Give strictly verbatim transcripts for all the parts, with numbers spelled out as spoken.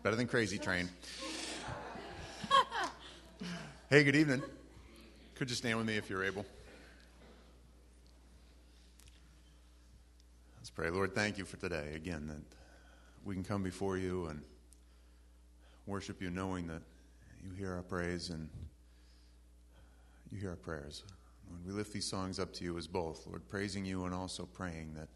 Better than Crazy Train. Hey, good evening. Could you stand with me if you're able? Let's pray. Lord, thank you for today, again, that we can come before you and worship you knowing that you hear our praise and you hear our prayers. When we lift these songs up to you as both, Lord, praising you and also praying that,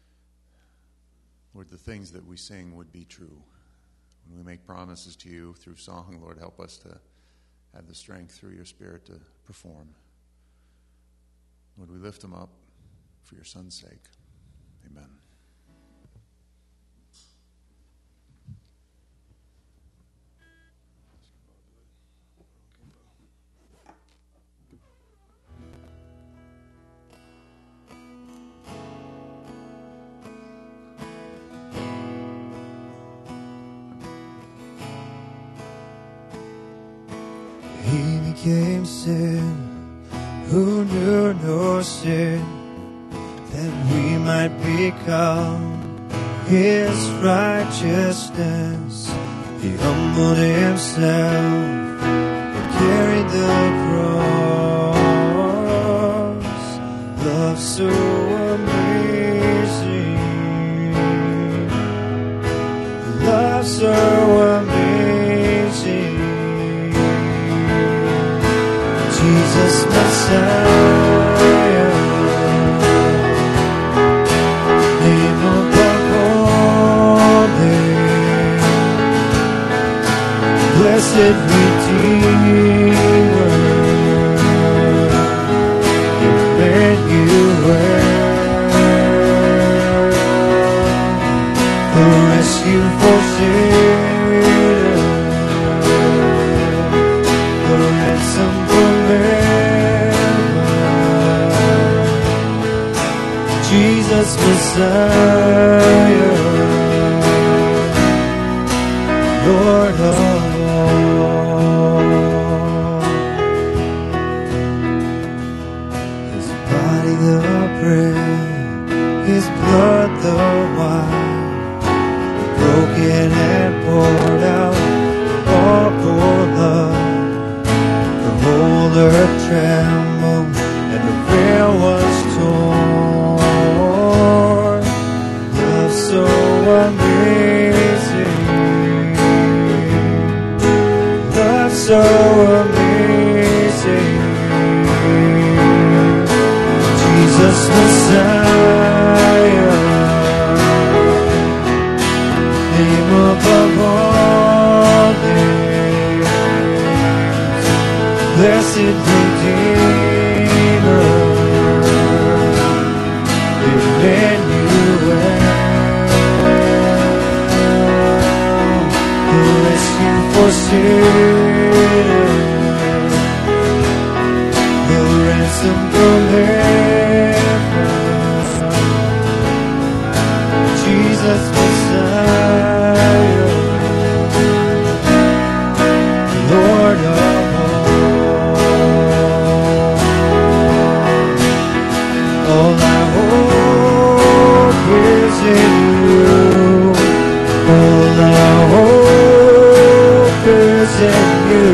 Lord, the things that we sing would be true. When we make promises to you through song, Lord, help us to have the strength through your Spirit to perform. Lord, we lift them up for your Son's sake. Amen. He became sin, who knew no sin, that we might become his righteousness. He humbled himself and carried the cross. Love so amazing, love so amazing. Jesus Messiah, name above all names, blessed Redeemer, Emmanuel, the rescue for sinners, the ransom for Jesus Messiah, Lord of all. His body the bread, his blood the wine, broken and poured out all for love. The whole earth trembled and the veil was torn. Love so amazing, love so amazing. Jesus Messiah, name above all names, blessed Redeemer, Emmanuel, the rescue for sinners, the ransom from heaven, Jesus Messiah, Lord of all. All I hope is in you. All I hope is in you.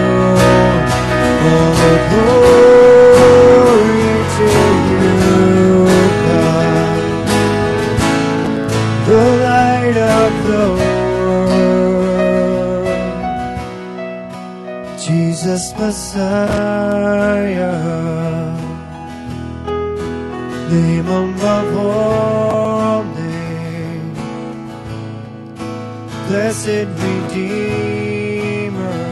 All the glory to you, God, the light of the world, Jesus Messiah, name above all names, blessed Redeemer,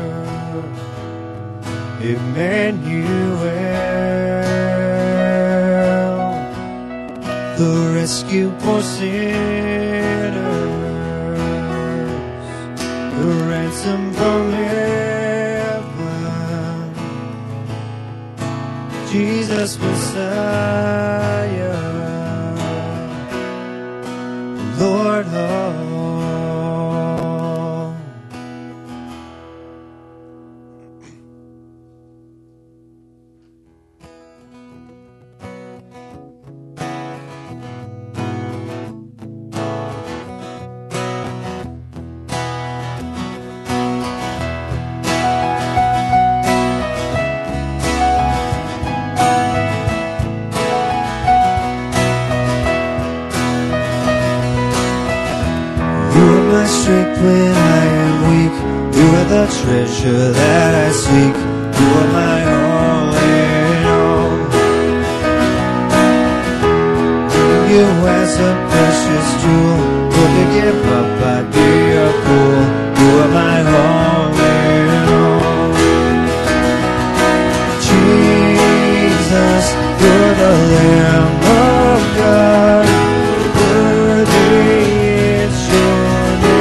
Emmanuel, the rescue for sinners, the ransom from heaven, Jesus Messiah, Lord of all. the treasure that I seek. You are my all in all. You as a precious jewel, would you give up? I'd be a fool. You are my all in all. Jesus, you're the Lamb of God. Worthy is your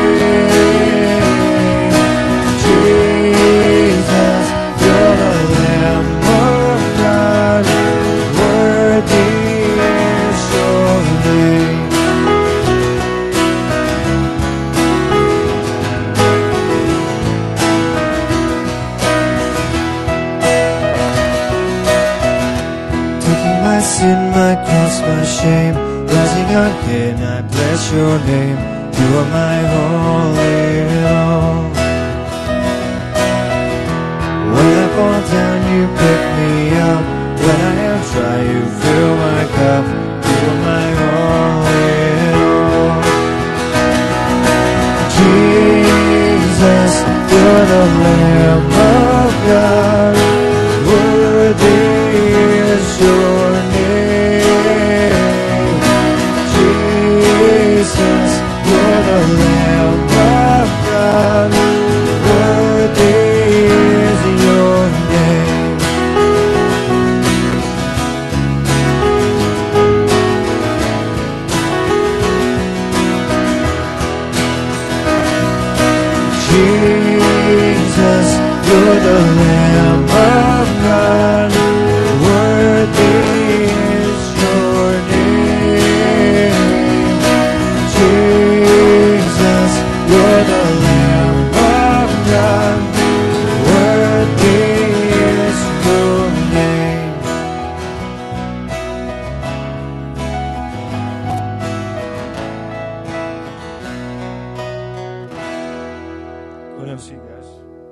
name. Jesus, you're the Lamb of God. Worthy is your name. Taking my sin, my cross, my shame, rising again, I bless your name. You are my all in all. When I fall down, you pick me up. When I am dry, you fill my cup. You are my all in all. Jesus, you're the Lamb of God. Worthy is your name. Jesus, you're the Lamb of God. Worthy is your name. Jesus, you're the Lamb of God. Worthy is your name. Jesus, you're the Lamb of God. Worthy is your name. Go ahead and see you guys.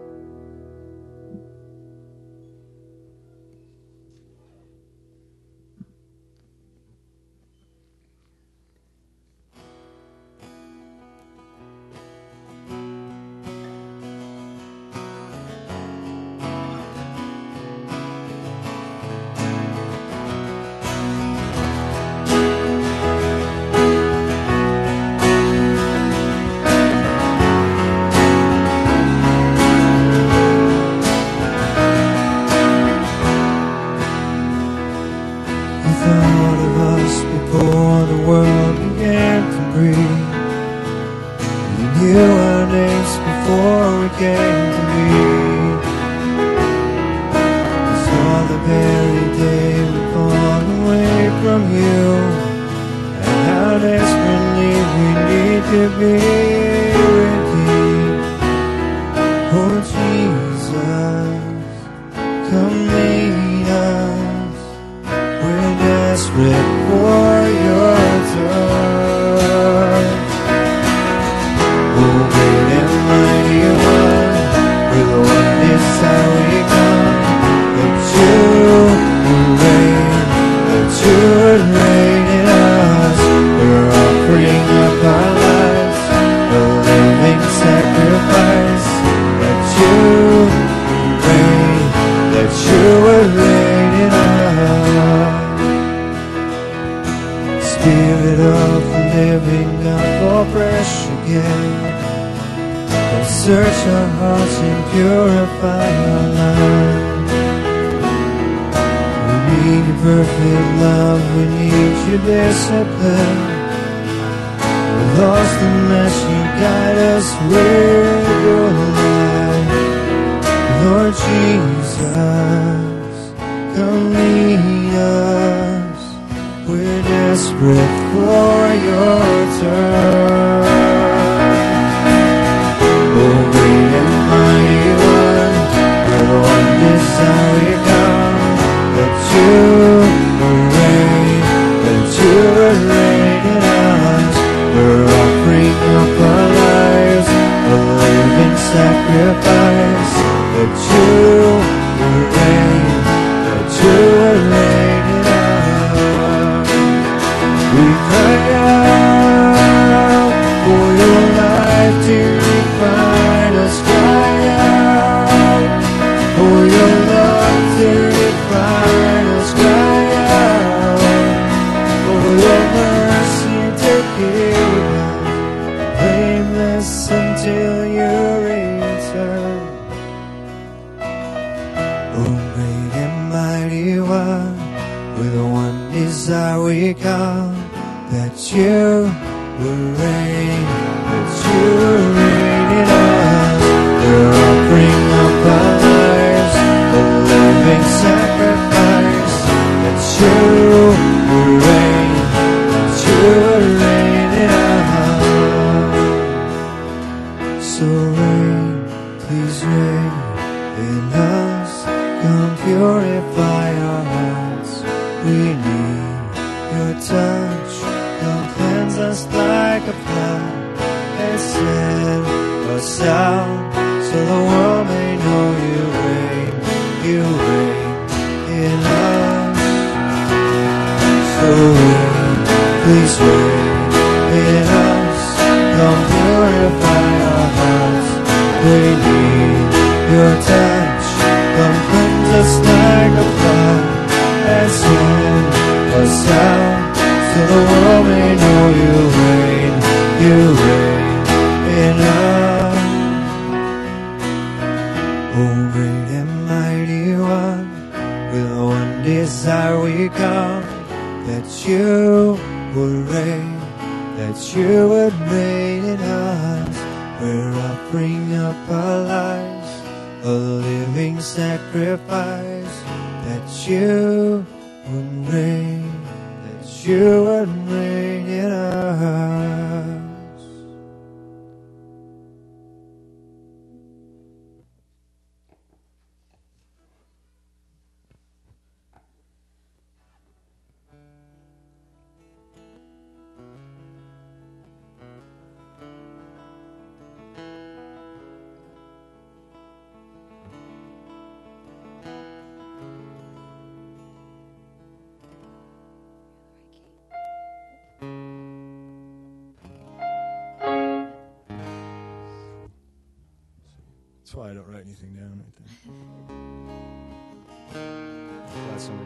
You thought of us before the world began to breathe. You knew our names before we came to be. You saw the very day we fall away from you, and how desperately we need to be redeemed. Oh Jesus, come lead us. We're desperate for your touch. Oh, great and mighty one, we're the one inside we come. That you will reign, that you would reign in us. We're offering up our lives, a living sacrifice. That you will reign, that you would reign in us. Spirit of the living God, fall fresh again. And search our hearts and purify our lives. We need your perfect love, we need your discipline. We're lost unless you guide us with your light. Lord Jesus, come lead us. We're desperate for your turn. Oh, great and mighty one, we're the one desire we come. That you will reign, that you will reign in us. We're offering up our lives, a living sacrifice. That you will reign, that you will reign in us. We cry out for the one desire we come, that you will reign, that you will reign in us. We're offering up our lives, a living sacrifice, that you will reign, that you will reign in us. So reign, please reign in us, come purify our hearts. We need your touch, come cleanse us like a flood, and send us out, so the world may know you reign, you reign in us. So reign, please reign in us, come purify our hearts. We need your touch, come cleanse us like a flood, and send us out, so the world may know you reign, you reign in us. Oh, great and mighty one, with one desire we come, that you would reign, that you would reign in us. We're offering up our lives, a living sacrifice, that you would reign, that you would reign in us. That's why I don't write anything down right there. Glad somebody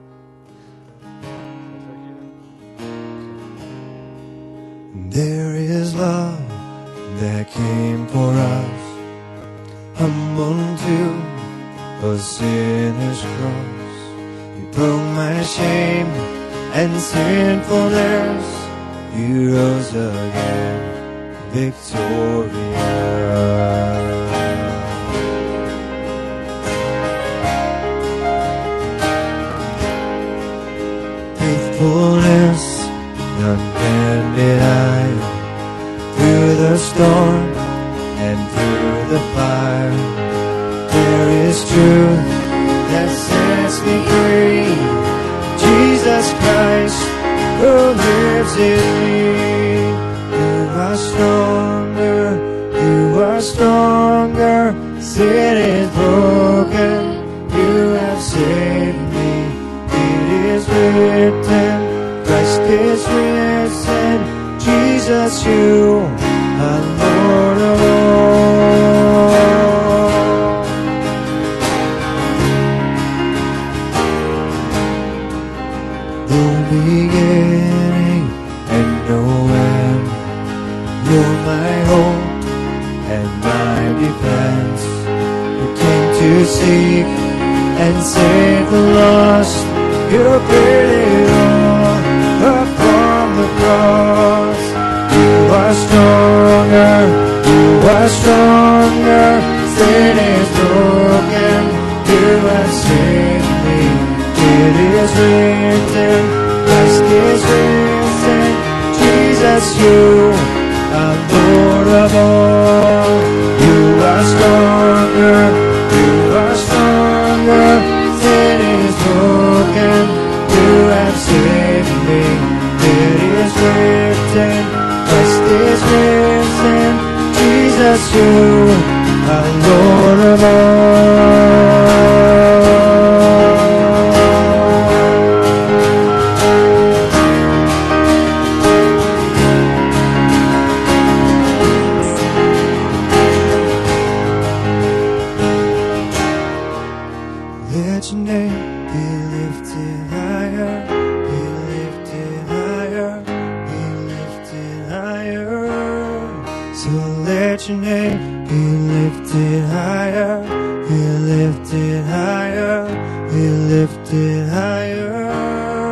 does. There is love that came for us, humbled to a sinner's cross. You broke my shame and sinfulness. You rose again, victorious. Faithfulness, unbended eye, through the storm and through the fire, there is truth that sets me free. Jesus Christ, who lives in me. You are stronger, you are stronger. Sin is broken, you have saved me. It is written, Christ is risen. Jesus, you are Lord of all. No beginning and no end, you're my hope and my defense. You came to seek and save the lost. You paid it all upon the cross. You are stronger, you are stronger. Sin is broken, you have saved me. It is written, Christ is risen. Jesus, you are Lord of all. You are stronger, you are stronger. Sin is broken, you have saved me. It is written, Christ is risen. Jesus, you are Lord of all. Let your name be lifted higher, be lifted higher, be lifted higher. So let your name be lifted higher, be lifted higher, be lifted higher.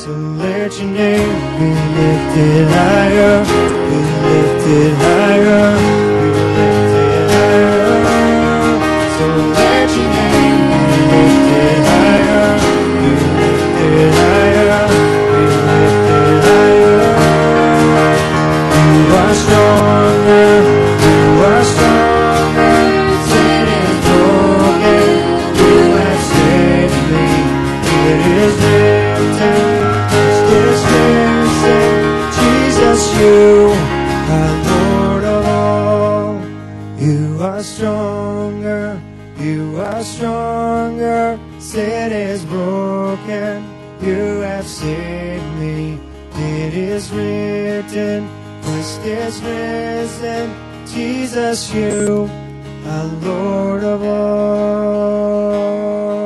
So let your name be lifted higher, be lifted higher, be lifted higher. So let your name be lifted higher, be lifted higher, be lifted higher. You are stronger, you are stronger. Sin is broken, you have saved me. It is written, this risen, Jesus, you are Lord of all. You are stronger, you are stronger. Sin is broken, you have saved me. It is written, Christ is risen, Jesus, you are Lord of all.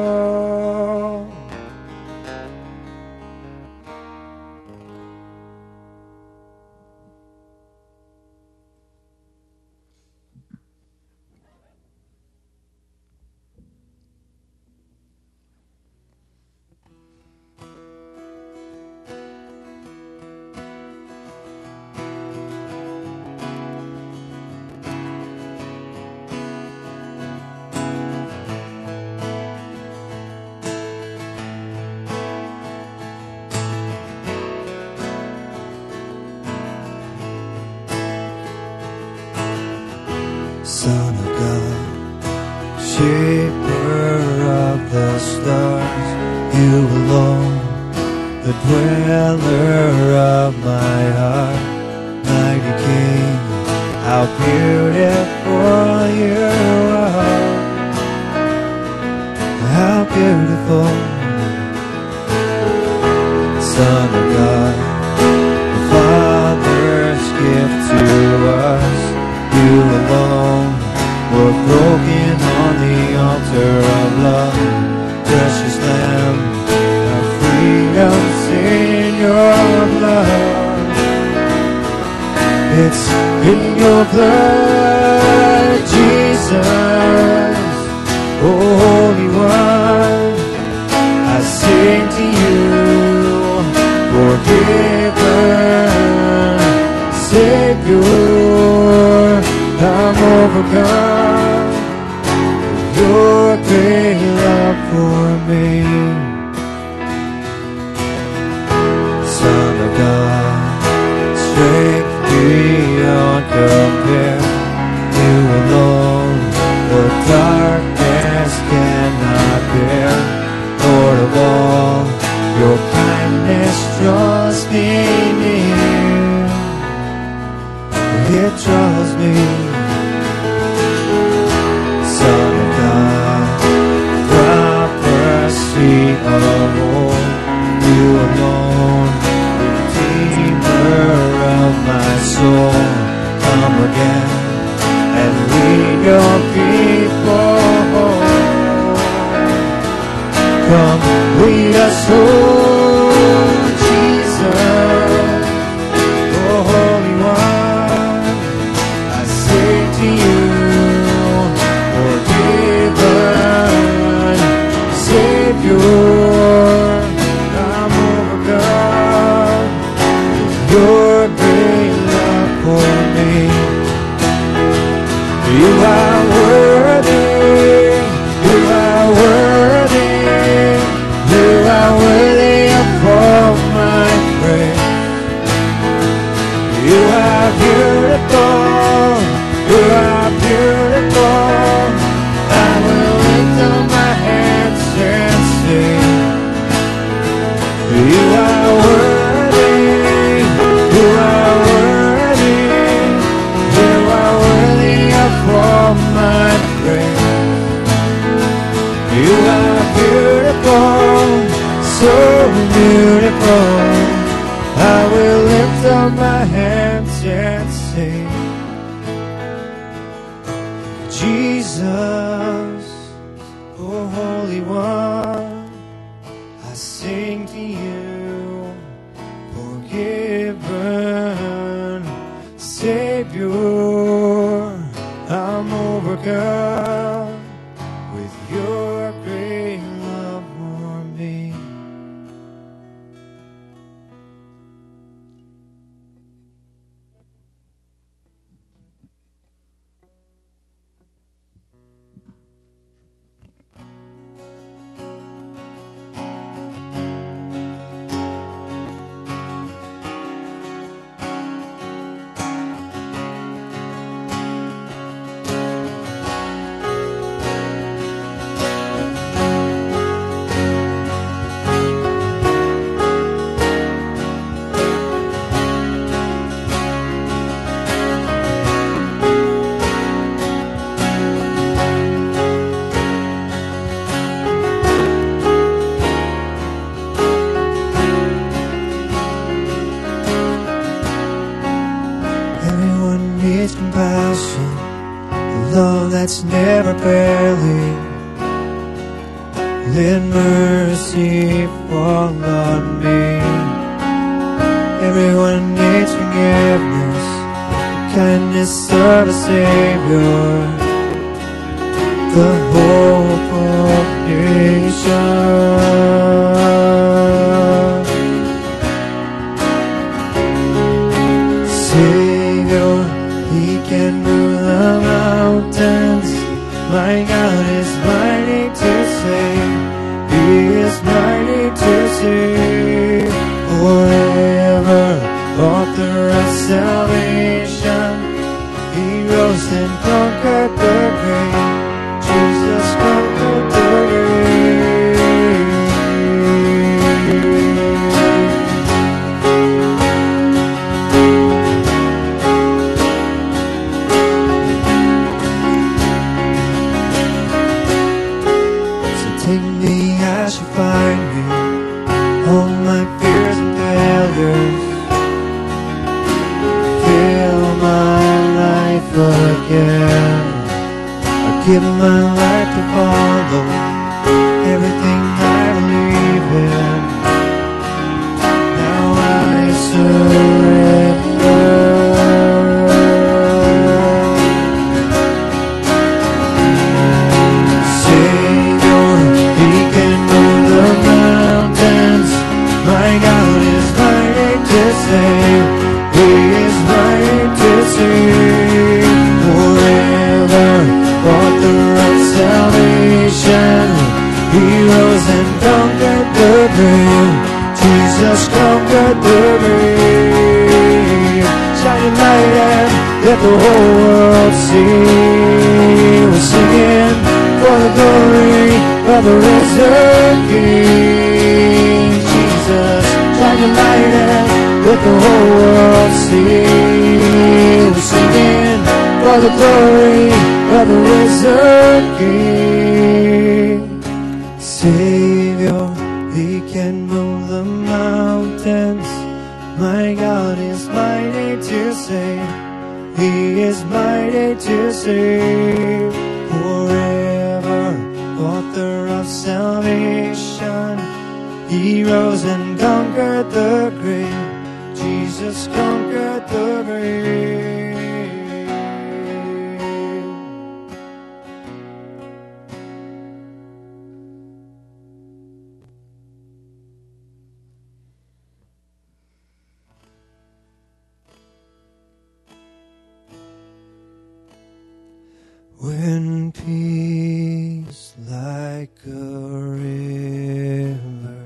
Son of God, shaper of the stars, you alone, the dweller of my heart, mighty King, how beautiful you are, how beautiful. Son of God, the Father's gift to us, you alone were broken on the altar of love. Precious Lamb of freedom's in your blood. It's in your blood, Jesus, oh Holy One. I sing to you, forgiven Savior. I'm overcome with your great love for me. Son of God, strength beyond compare, you alone the darkness cannot bear. Lord of all, your kindness draws me near, it draws me. Son of God, prophecy of old, you alone, Redeemer of my soul, come again and lead your people home. Come lead us home, Jesus, oh Holy One. I say to you, I'm overcome with your great love for me. You are worthy, you are worthy, you are worthy of all my praise. You are beautiful, you are beautiful. I will lift up my hands and sing. You are worthy, you are worthy, you are worthy of all my praise. You are beautiful, so beautiful. I will lift up my hands and sing. Jesus, oh Holy One, I sing to you, forgiven Savior. I'm overcome with your great love for me. compassion, the love that's never failing. Let mercy fall on me. Everyone needs forgiveness, the kindness of a Savior, the hope of nations. Savior, He can move the mountains. My God is mighty to save. He is mighty to save. Forever, author of salvation. He rose and conquered the grave. Jesus conquered the grave. So take me as you find me, all my fears and failures. Fill my life again. I give my life to follow everything I believe in. Now I surrender. Savior, He can move the mountains. My God is mighty to save. He is mighty to save. Forever, author of salvation. He rose and conquered the grave. Jesus conquered the grave. Shine your light and let the whole world see. We're singing for the glory of the risen King. Jesus, shine your light and let the whole world see. We're singing for the glory of the risen King. Savior, He can move the mountains. My God is mighty to save. He is mighty to save. Forever, author of salvation. He rose and conquered the grave. Jesus conquered the grave. When peace like a river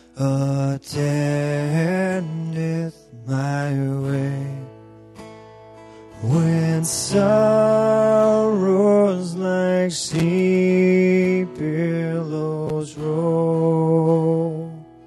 attendeth my way, when sorrows like sea billows roll,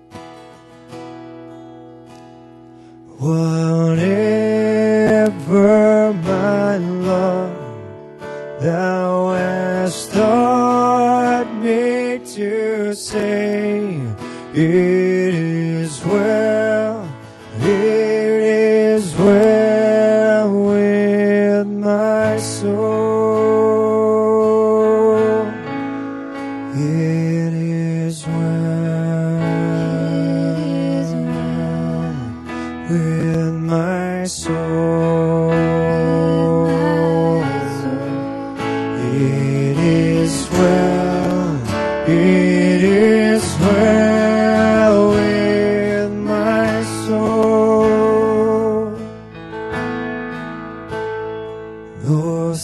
whatever my love Thou hast taught me to say, it is well, it is well with my soul. It is well, it is well with my soul. It is well, it is well with my soul. Though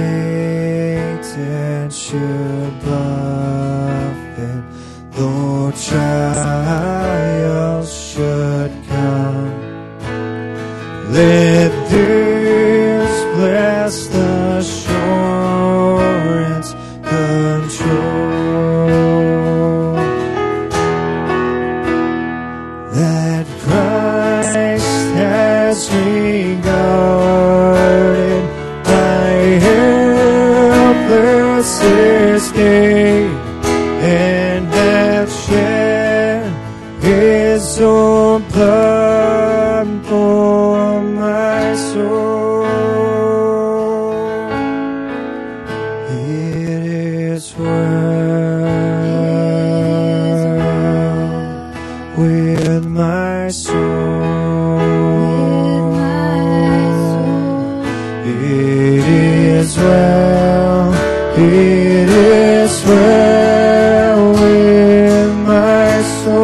Satan should buffet, though trials should come, let this blessed assurance control, that Christ has regarded my helpless escape, and hath shed His own blood for my soul. my soul. It is well, it is well with my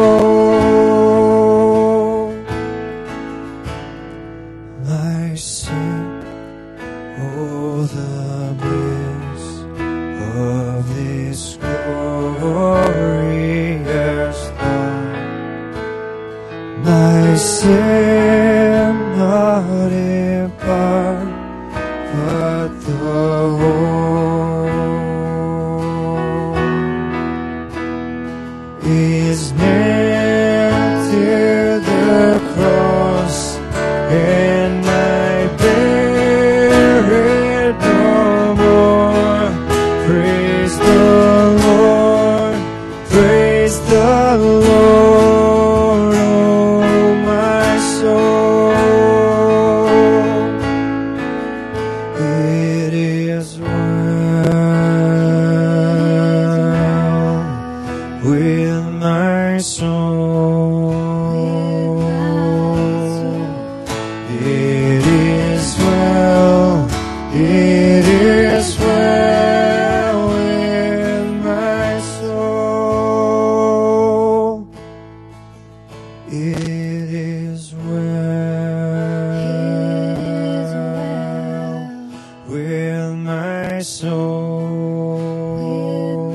soul. My sin, oh the bliss of this glorious thought. My sin not impart, but the whole is nailed to the cross, and I bear it no more. Praise the Lord, praise the Lord, oh my soul. It is well with my soul. It is well, it is well with my soul. It is well with my soul.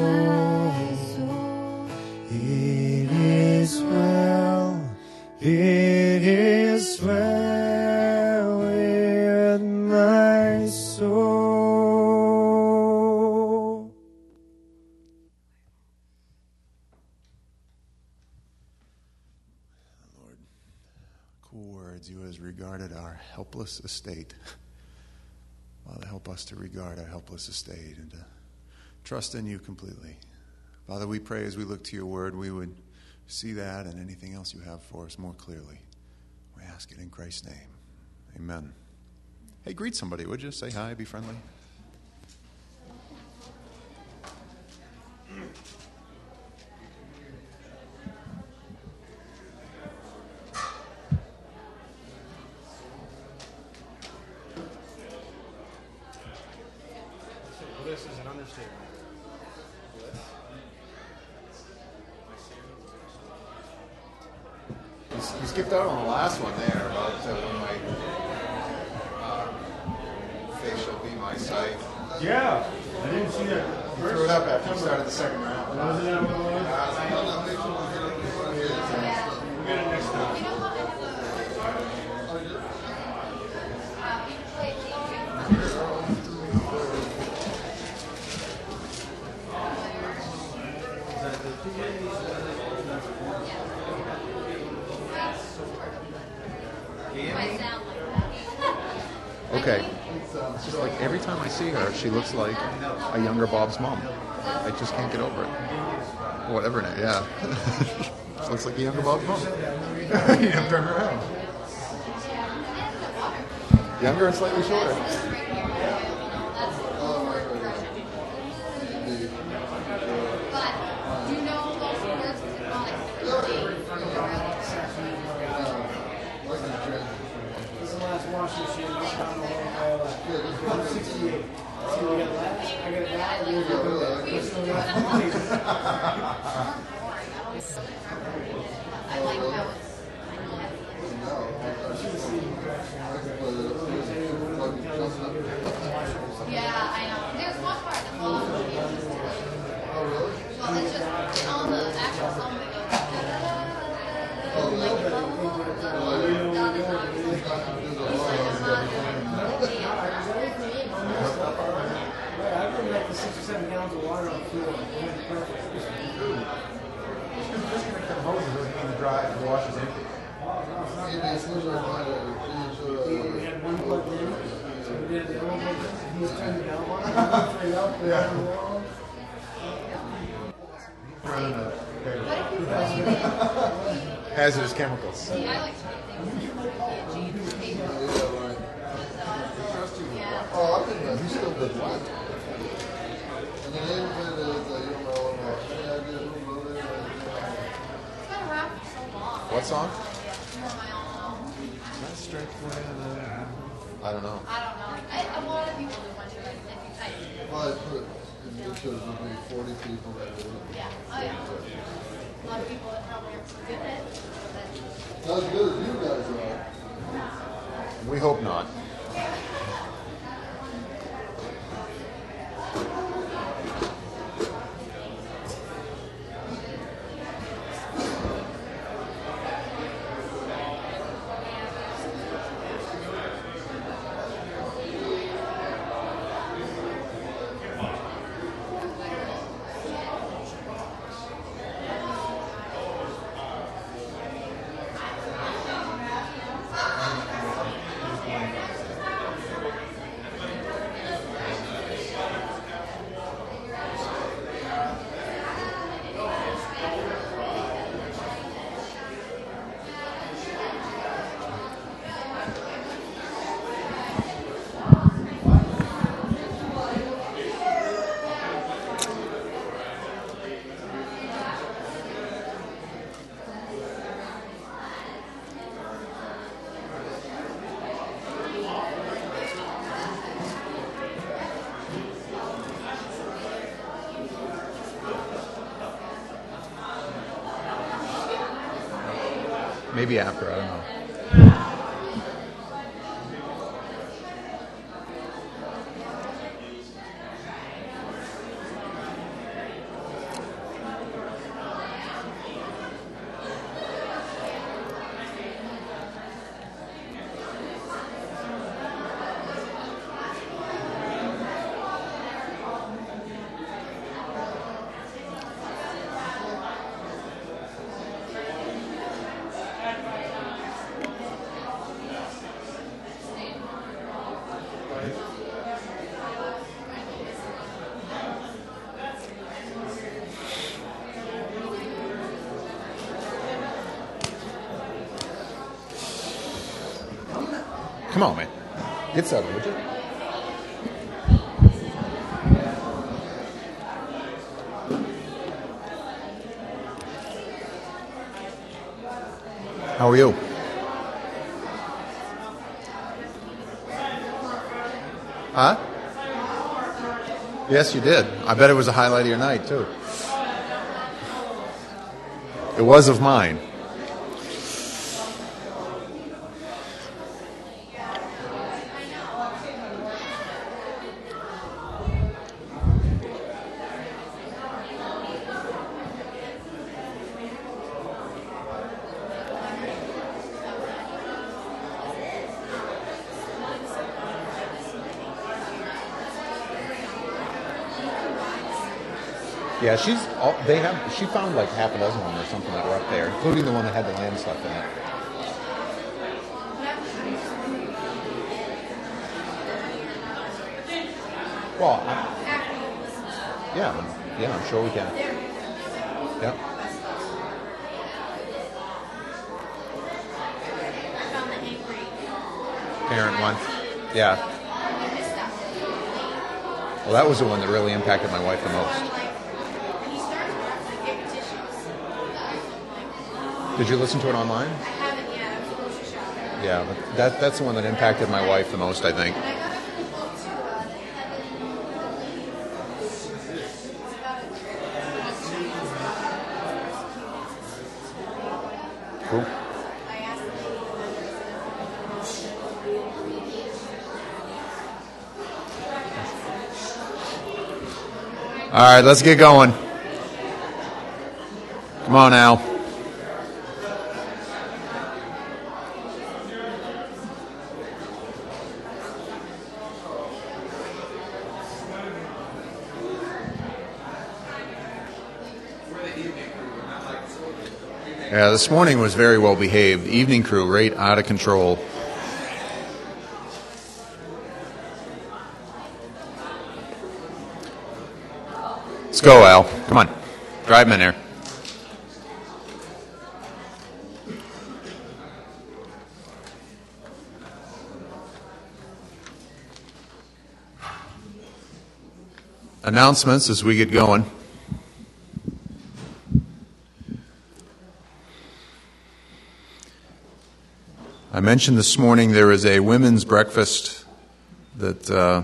It is well, it is well with my soul. Lord, cool words. You has regarded our helpless estate. Father, help us to regard our helpless estate and to trust in you completely. Father, we pray as we look to your word, we would see that and anything else you have for us more clearly. We ask it in Christ's name. Amen. Hey, greet somebody, would you? Say hi, be friendly. This is an understatement. You skipped out on the last one there about uh, when my uh, face shall be my sight. Yeah, I didn't see that. You threw it up after you started the second round. Wasn't that what it was? We'll get it next time. Okay. It's just like every time I see her, she looks like a younger Bob's mom. I just can't get over it. Whatever it is, yeah. She looks like a younger Bob's mom. You have to turn her around. Younger and slightly shorter. Washing machine, I found a little ball at one sixty-eight. See, we got that. I got that. And we'll go with that. We're still got Yeah, I know. There's one part that's all the well, it's just on the actual song that goes like I've been like the six or seven gallons of water on the floor. Perfect. Dry, the wash is empty. We had one plugged in, so we did the other one. He was turning down one. Straight up, yeah. Hazardous chemicals. See, I like to make things. Yeah. Oh, I think that he still did one. And then they did the, you know, It's been around for so long. What song? for my own. I don't know. I don't know. I, a lot of people do want to, like, if you type. Well, I put it, in it shows there'll be forty people that do it. Yeah. Oh, yeah. A lot of people that probably aren't so good at it. But Not as good as you guys are. We hope not. Maybe after, I don't know. Come on, man. Get settled, would you? How are you? Huh? Yes, you did. I bet it was a highlight of your night, too. It was of mine. Yeah, she's. All, they have. She found like half a dozen of them or something that were up there, including the one that had the land stuff in it. Well, I, yeah, yeah, I'm sure we can. Yep. Parent one. Yeah. Well, that was the one that really impacted my wife the most. Did you listen to it online? I haven't yet. I'm supposed to shop. Yeah, but that that's the one that impacted my wife the most, I think. And I got a book to uh, the heaven. Cool. I asked the lady. All right, let's get going. Come on, Al. Yeah, this morning was very well behaved. Evening crew, right out of control. Let's go, Al. Come on. Drive him in there. Announcements as we get going. I mentioned this morning there is a women's breakfast that uh,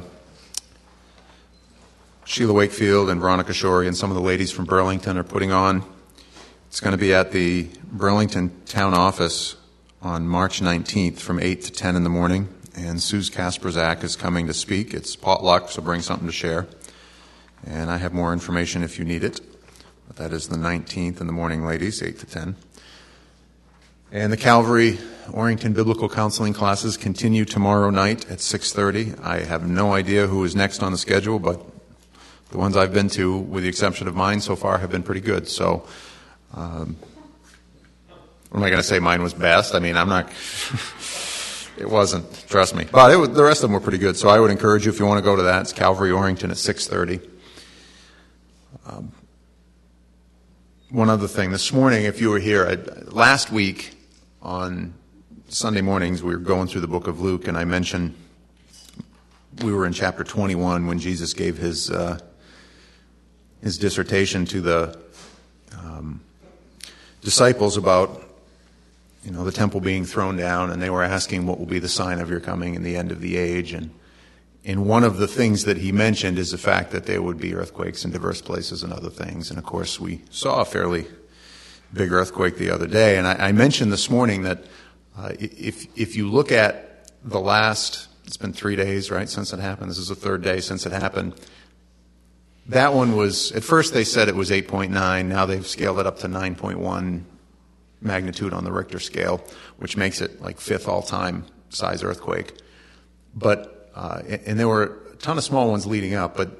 Sheila Wakefield and Veronica Shorey and some of the ladies from Burlington are putting on. It's going to be at the Burlington town office on March nineteenth from eight to ten in the morning, and Suze Kasperzak is coming to speak. It's potluck, so bring something to share. And I have more information if you need it. But that is the nineteenth in the morning, ladies, eight to ten. And the Calvary Orrington Biblical Counseling classes continue tomorrow night at six thirty. I have no idea who is next on the schedule, but the ones I've been to, with the exception of mine so far, have been pretty good. So, um, what am I going to say? Mine was best? I mean, I'm not... It wasn't, trust me. But it was, the rest of them were pretty good. So I would encourage you, if you want to go to that, it's Calvary Orrington at six thirty. Um, one other thing. This morning, if you were here, I, last week on Sunday mornings, we were going through the book of Luke, and I mentioned we were in chapter twenty-one when Jesus gave his uh, his dissertation to the um, disciples about, you know, the temple being thrown down, and they were asking what will be the sign of your coming and the end of the age. And and one of the things that he mentioned is the fact that there would be earthquakes in diverse places and other things. And of course, we saw a fairly big earthquake the other day. And I, I mentioned this morning that uh, if if you look at the last, it's been three days, right, since it happened. This is the third day since it happened. That one was, at first they said it was eight point nine. Now they've scaled it up to nine point one magnitude on the Richter scale, which makes it like fifth all-time size earthquake. But, uh, and there were a ton of small ones leading up, but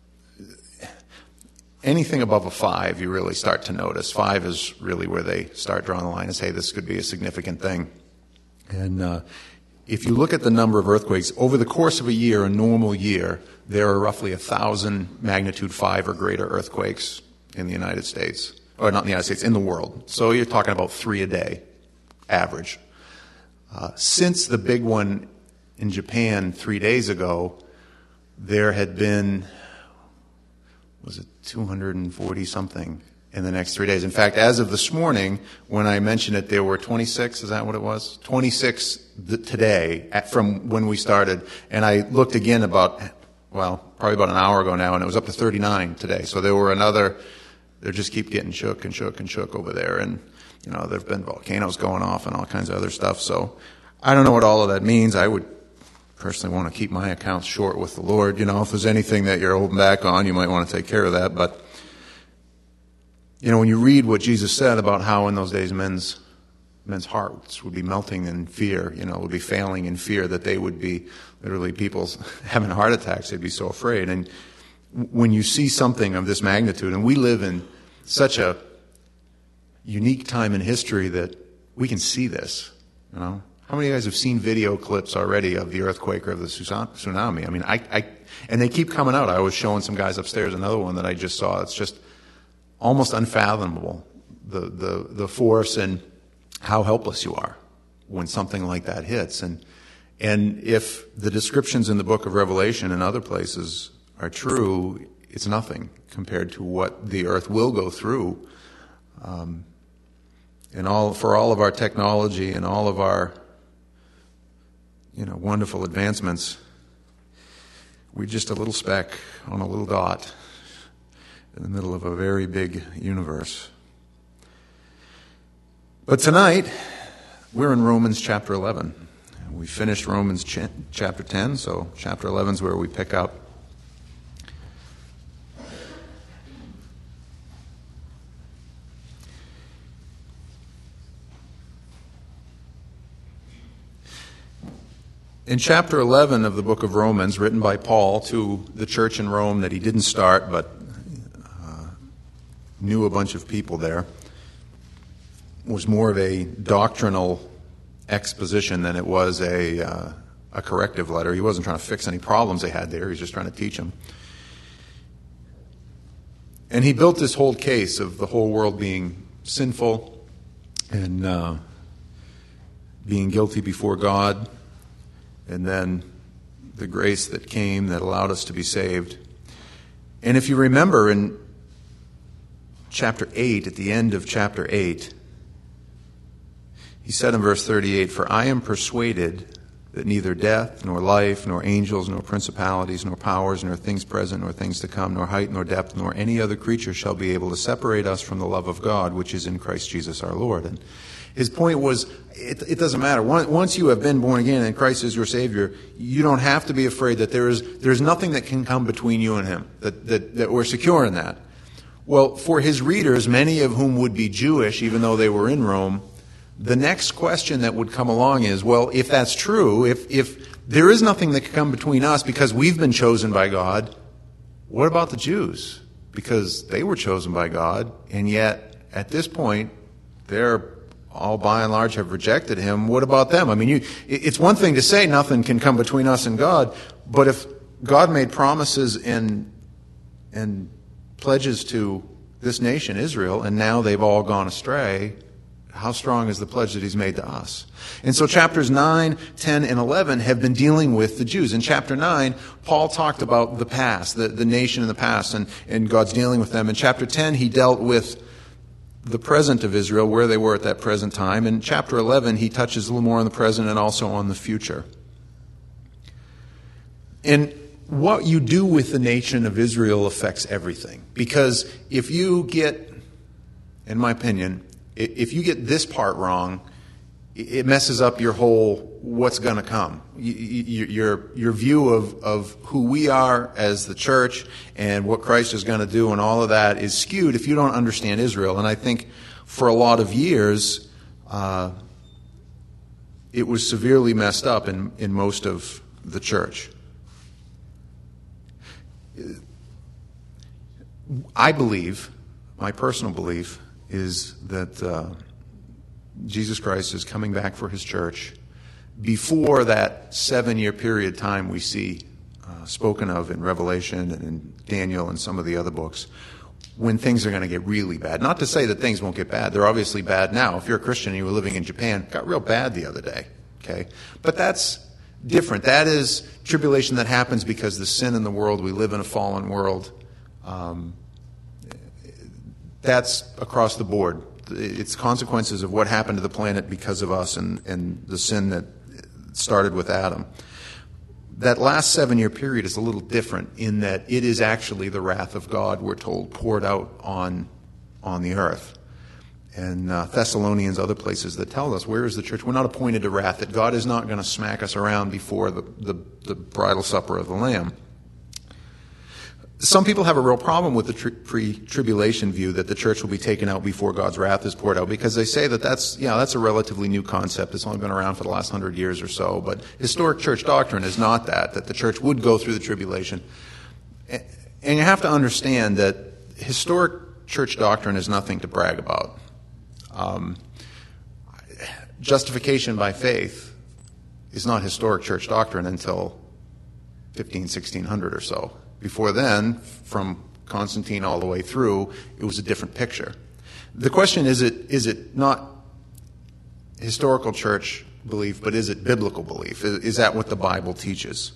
anything above a five, you really start to notice. Five is really where they start drawing the line and say this could be a significant thing. And uh, if you look at the number of earthquakes, over the course of a year, a normal year, there are roughly a thousand magnitude five or greater earthquakes in the United States. Or not in the United States, in the world. So you're talking about three a day, average. Uh, since the big one in Japan three days ago, there had been, was it two hundred forty something in the next three days. In fact, as of this morning, when I mentioned it, there were twenty-six, is that what it was? twenty-six th- today at, from when we started. And I looked again about, well, probably about an hour ago now, and it was up to thirty-nine today. So there were another... They just keep getting shook and shook and shook over there. And, you know, there have been volcanoes going off and all kinds of other stuff. So I don't know what all of that means. I would personally want to keep my accounts short with the Lord. You know, if there's anything that you're holding back on, you might want to take care of that. But, you know, when you read what Jesus said about how in those days men's men's hearts would be melting in fear, you know, would be failing in fear, that they would be literally people having heart attacks. They'd be so afraid. And when you see something of this magnitude, and we live in such a unique time in history that we can see this, you know. How many of you guys have seen video clips already of the earthquake or of the tsunami? I mean, I, I, and they keep coming out. I was showing some guys upstairs another one that I just saw. It's just almost unfathomable, the, the, the force and how helpless you are when something like that hits. And, and if the descriptions in the book of Revelation and other places are true, it's nothing compared to what the earth will go through. Um, and all for all of our technology and all of our, you know, wonderful advancements, we're just a little speck on a little dot in the middle of a very big universe. But tonight, we're in Romans chapter eleven. We finished Romans ch- chapter ten, so chapter eleven is where we pick up. In chapter eleven of the book of Romans, written by Paul to the church in Rome that he didn't start, but uh, knew a bunch of people there, was more of a doctrinal exposition than it was a, uh, a corrective letter. He wasn't trying to fix any problems they had there. He was just trying to teach them. And he built this whole case of the whole world being sinful and uh, being guilty before God, and then the grace that came that allowed us to be saved. And if you remember in chapter eight, at the end of chapter eight, He said in verse thirty-eight, "For I am persuaded that neither death, nor life, nor angels, nor principalities, nor powers, nor things present, nor things to come, nor height, nor depth, nor any other creature shall be able to separate us from the love of God, which is in Christ Jesus our Lord." And his point was, it, it doesn't matter. Once you have been born again and Christ is your Savior, you don't have to be afraid that there is there's nothing that can come between you and him, that, that, that we're secure in that. Well, for his readers, many of whom would be Jewish, even though they were in Rome, the next question that would come along is, well, if that's true, if if there is nothing that can come between us because we've been chosen by God, what about the Jews? Because they were chosen by God, and yet at this point, they're all by and large have rejected him. What about them? I mean, you, it's one thing to say nothing can come between us and God, but if God made promises and and pledges to this nation, Israel, and now they've all gone astray, how strong is the pledge that he's made to us? And so chapters nine, ten, and eleven have been dealing with the Jews. In chapter nine, Paul talked about the past, the, the nation in the past, and, and God's dealing with them. In chapter ten, he dealt with the present of Israel, where they were at that present time. In chapter eleven, he touches a little more on the present and also on the future. And what you do with the nation of Israel affects everything. Because if you get, in my opinion, if you get this part wrong, it messes up your whole what's going to come. Your your view of, of who we are as the church and what Christ is going to do and all of that is skewed if you don't understand Israel. And I think for a lot of years, uh, it was severely messed up in, in most of the church. I believe, my personal belief, is that uh, Jesus Christ is coming back for his church before that seven-year period of time we see uh, spoken of in Revelation and in Daniel and some of the other books, when things are going to get really bad. Not to say that things won't get bad. They're obviously bad now. If you're a Christian and you were living in Japan, it got real bad the other day. Okay, but that's different. That is tribulation that happens because the sin in the world, we live in a fallen world. Um, That's across the board. It's consequences of what happened to the planet because of us and, and the sin that started with Adam. That last seven-year period is a little different in that it is actually the wrath of God, we're told, poured out on on the earth. And uh, Thessalonians, other places that tell us, where is the church? We're not appointed to wrath, that God is not going to smack us around before the, the, the bridal supper of the Lamb. Some people have a real problem with the tri- pre-tribulation view that the church will be taken out before God's wrath is poured out, because they say that that's, yeah, that's a relatively new concept. It's only been around for the last hundred years or so. But historic church doctrine is not that, that the church would go through the tribulation. And you have to understand that historic church doctrine is nothing to brag about. Um, justification by faith is not historic church doctrine until fifteen, sixteen hundred or so. Before then, from Constantine all the way through, it was a different picture. The question is, it is it not historical church belief, but is it biblical belief? Is that what the Bible teaches?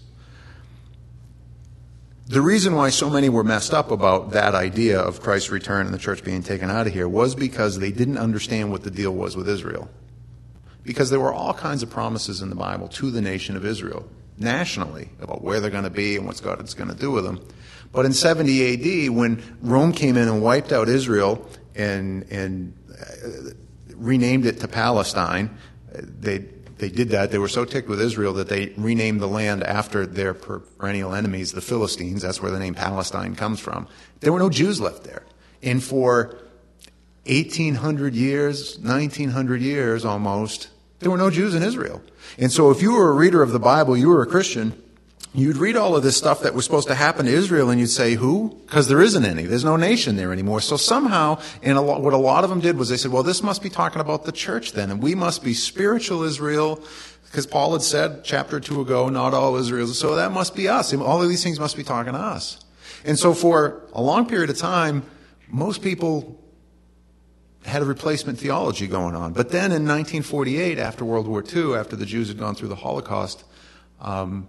The reason why so many were messed up about that idea of Christ's return and the church being taken out of here was because they didn't understand what the deal was with Israel. Because there were all kinds of promises in the Bible to the nation of Israel, nationally, about where they're going to be and what God is going to do with them. But in seventy A D, when Rome came in and wiped out Israel and and uh, renamed it to Palestine, they they did that. They were so ticked with Israel that they renamed the land after their perennial enemies, the Philistines. That's where the name Palestine comes from. There were no Jews left there. And for eighteen hundred years, nineteen hundred years almost, there were no Jews in Israel. And so if you were a reader of the Bible, you were a Christian, you'd read all of this stuff that was supposed to happen to Israel and you'd say, who? Because there isn't any. There's no nation there anymore. So somehow, and a lot, what a lot of them did was they said, well, this must be talking about the church then, and we must be spiritual Israel, because Paul had said chapter two ago, not all Israel. So that must be us. All of these things must be talking to us. And so for a long period of time, most people had a replacement theology going on. But then in nineteen forty-eight, after World War Two, after the Jews had gone through the Holocaust, um,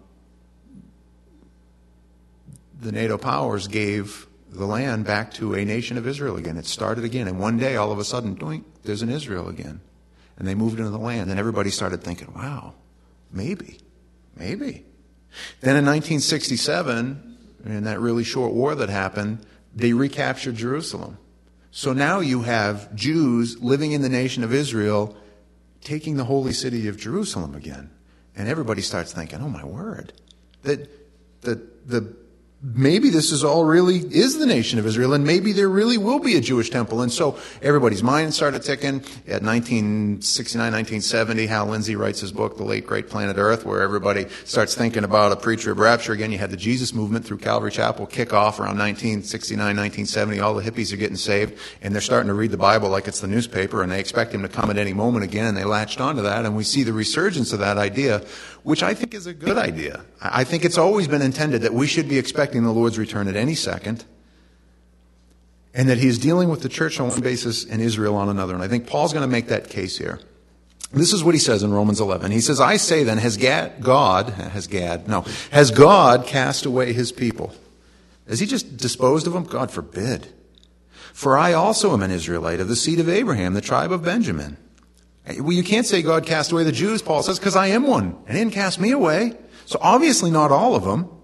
the NATO powers gave the land back to a nation of Israel again. It started again. And one day, all of a sudden, doink, there's an Israel again. And they moved into the land, and everybody started thinking, wow, maybe, maybe. Then in nineteen sixty-seven, in that really short war that happened, they recaptured Jerusalem. So now you have Jews living in the nation of Israel taking the holy city of Jerusalem again. And everybody starts thinking, oh my word, that that the maybe this is all really is the nation of Israel, and maybe there really will be a Jewish temple. And so everybody's mind started ticking. At nineteen sixty-nine, nineteen seventy, Hal Lindsey writes his book, The Late Great Planet Earth, where everybody starts thinking about a pre-trib rapture. Again, you had the Jesus movement through Calvary Chapel kick off around nineteen sixty-nine, nineteen seventy. All the hippies are getting saved, and they're starting to read the Bible like it's the newspaper, and they expect him to come at any moment again, and they latched onto that, and we see the resurgence of that idea, which I think is a good idea. I think it's always been intended that we should be expecting the Lord's return at any second, and that he is dealing with the church on one basis and Israel on another. And I think Paul's going to make that case here. This is what he says in Romans eleven. He says, I say then, has Gad, God, has Gad, no, has God cast away his people? Has he just disposed of them? God forbid. For I also am an Israelite of the seed of Abraham, the tribe of Benjamin. Well, you can't say God cast away the Jews, Paul says, because I am one, and he didn't cast me away. So obviously not all of them.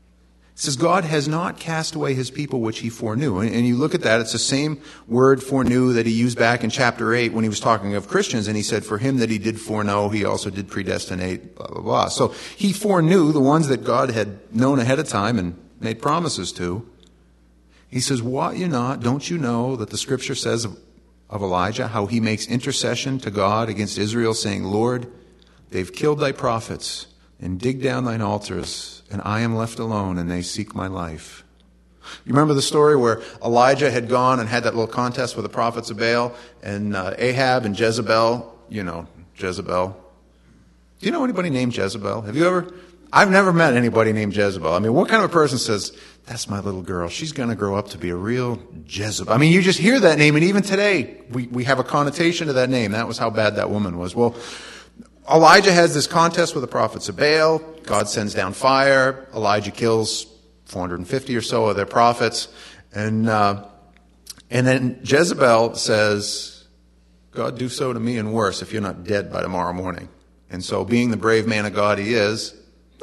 It says God has not cast away his people which he foreknew. And, and you look at that, it's the same word foreknew that he used back in chapter eight when he was talking of Christians, and he said, for him that he did foreknow, he also did predestinate, blah, blah, blah. So he foreknew the ones that God had known ahead of time and made promises to. He says, wot you not, don't you know that the scripture says of, of Elijah, how he makes intercession to God against Israel, saying, Lord, they've killed thy prophets and digged down thine altars, and I am left alone, and they seek my life. You remember the story where Elijah had gone and had that little contest with the prophets of Baal, and uh, Ahab and Jezebel, you know, Jezebel. Do you know anybody named Jezebel? Have you ever? I've never met anybody named Jezebel. I mean, what kind of a person says, that's my little girl, she's going to grow up to be a real Jezebel? I mean, you just hear that name, and even today, we, we have a connotation to that name. That was how bad that woman was. Well, Elijah has this contest with the prophets of Baal. God sends down fire. Elijah kills four hundred fifty or so of their prophets. And uh, and then Jezebel says, God, do so to me and worse if you're not dead by tomorrow morning. And so being the brave man of God he is,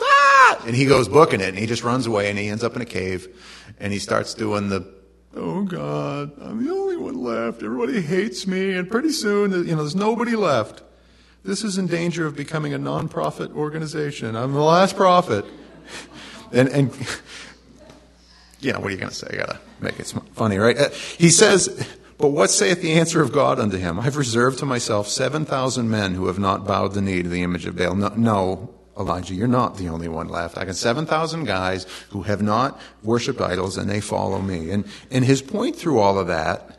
ah! and he goes booking it, and he just runs away, and he ends up in a cave, and he starts doing the, oh God, I'm the only one left. Everybody hates me, and pretty soon, you know, there's nobody left. This is in danger of becoming a non-profit organization. I'm the last prophet. And, and you know, what are you going to say? I got to make it funny, right? Uh, he says, but what saith the answer of God unto him? I've reserved to myself seven thousand men who have not bowed the knee to the image of Baal. No, no, Elijah, you're not the only one left. I got seven thousand guys who have not worshipped idols, and they follow me. And, and his point through all of that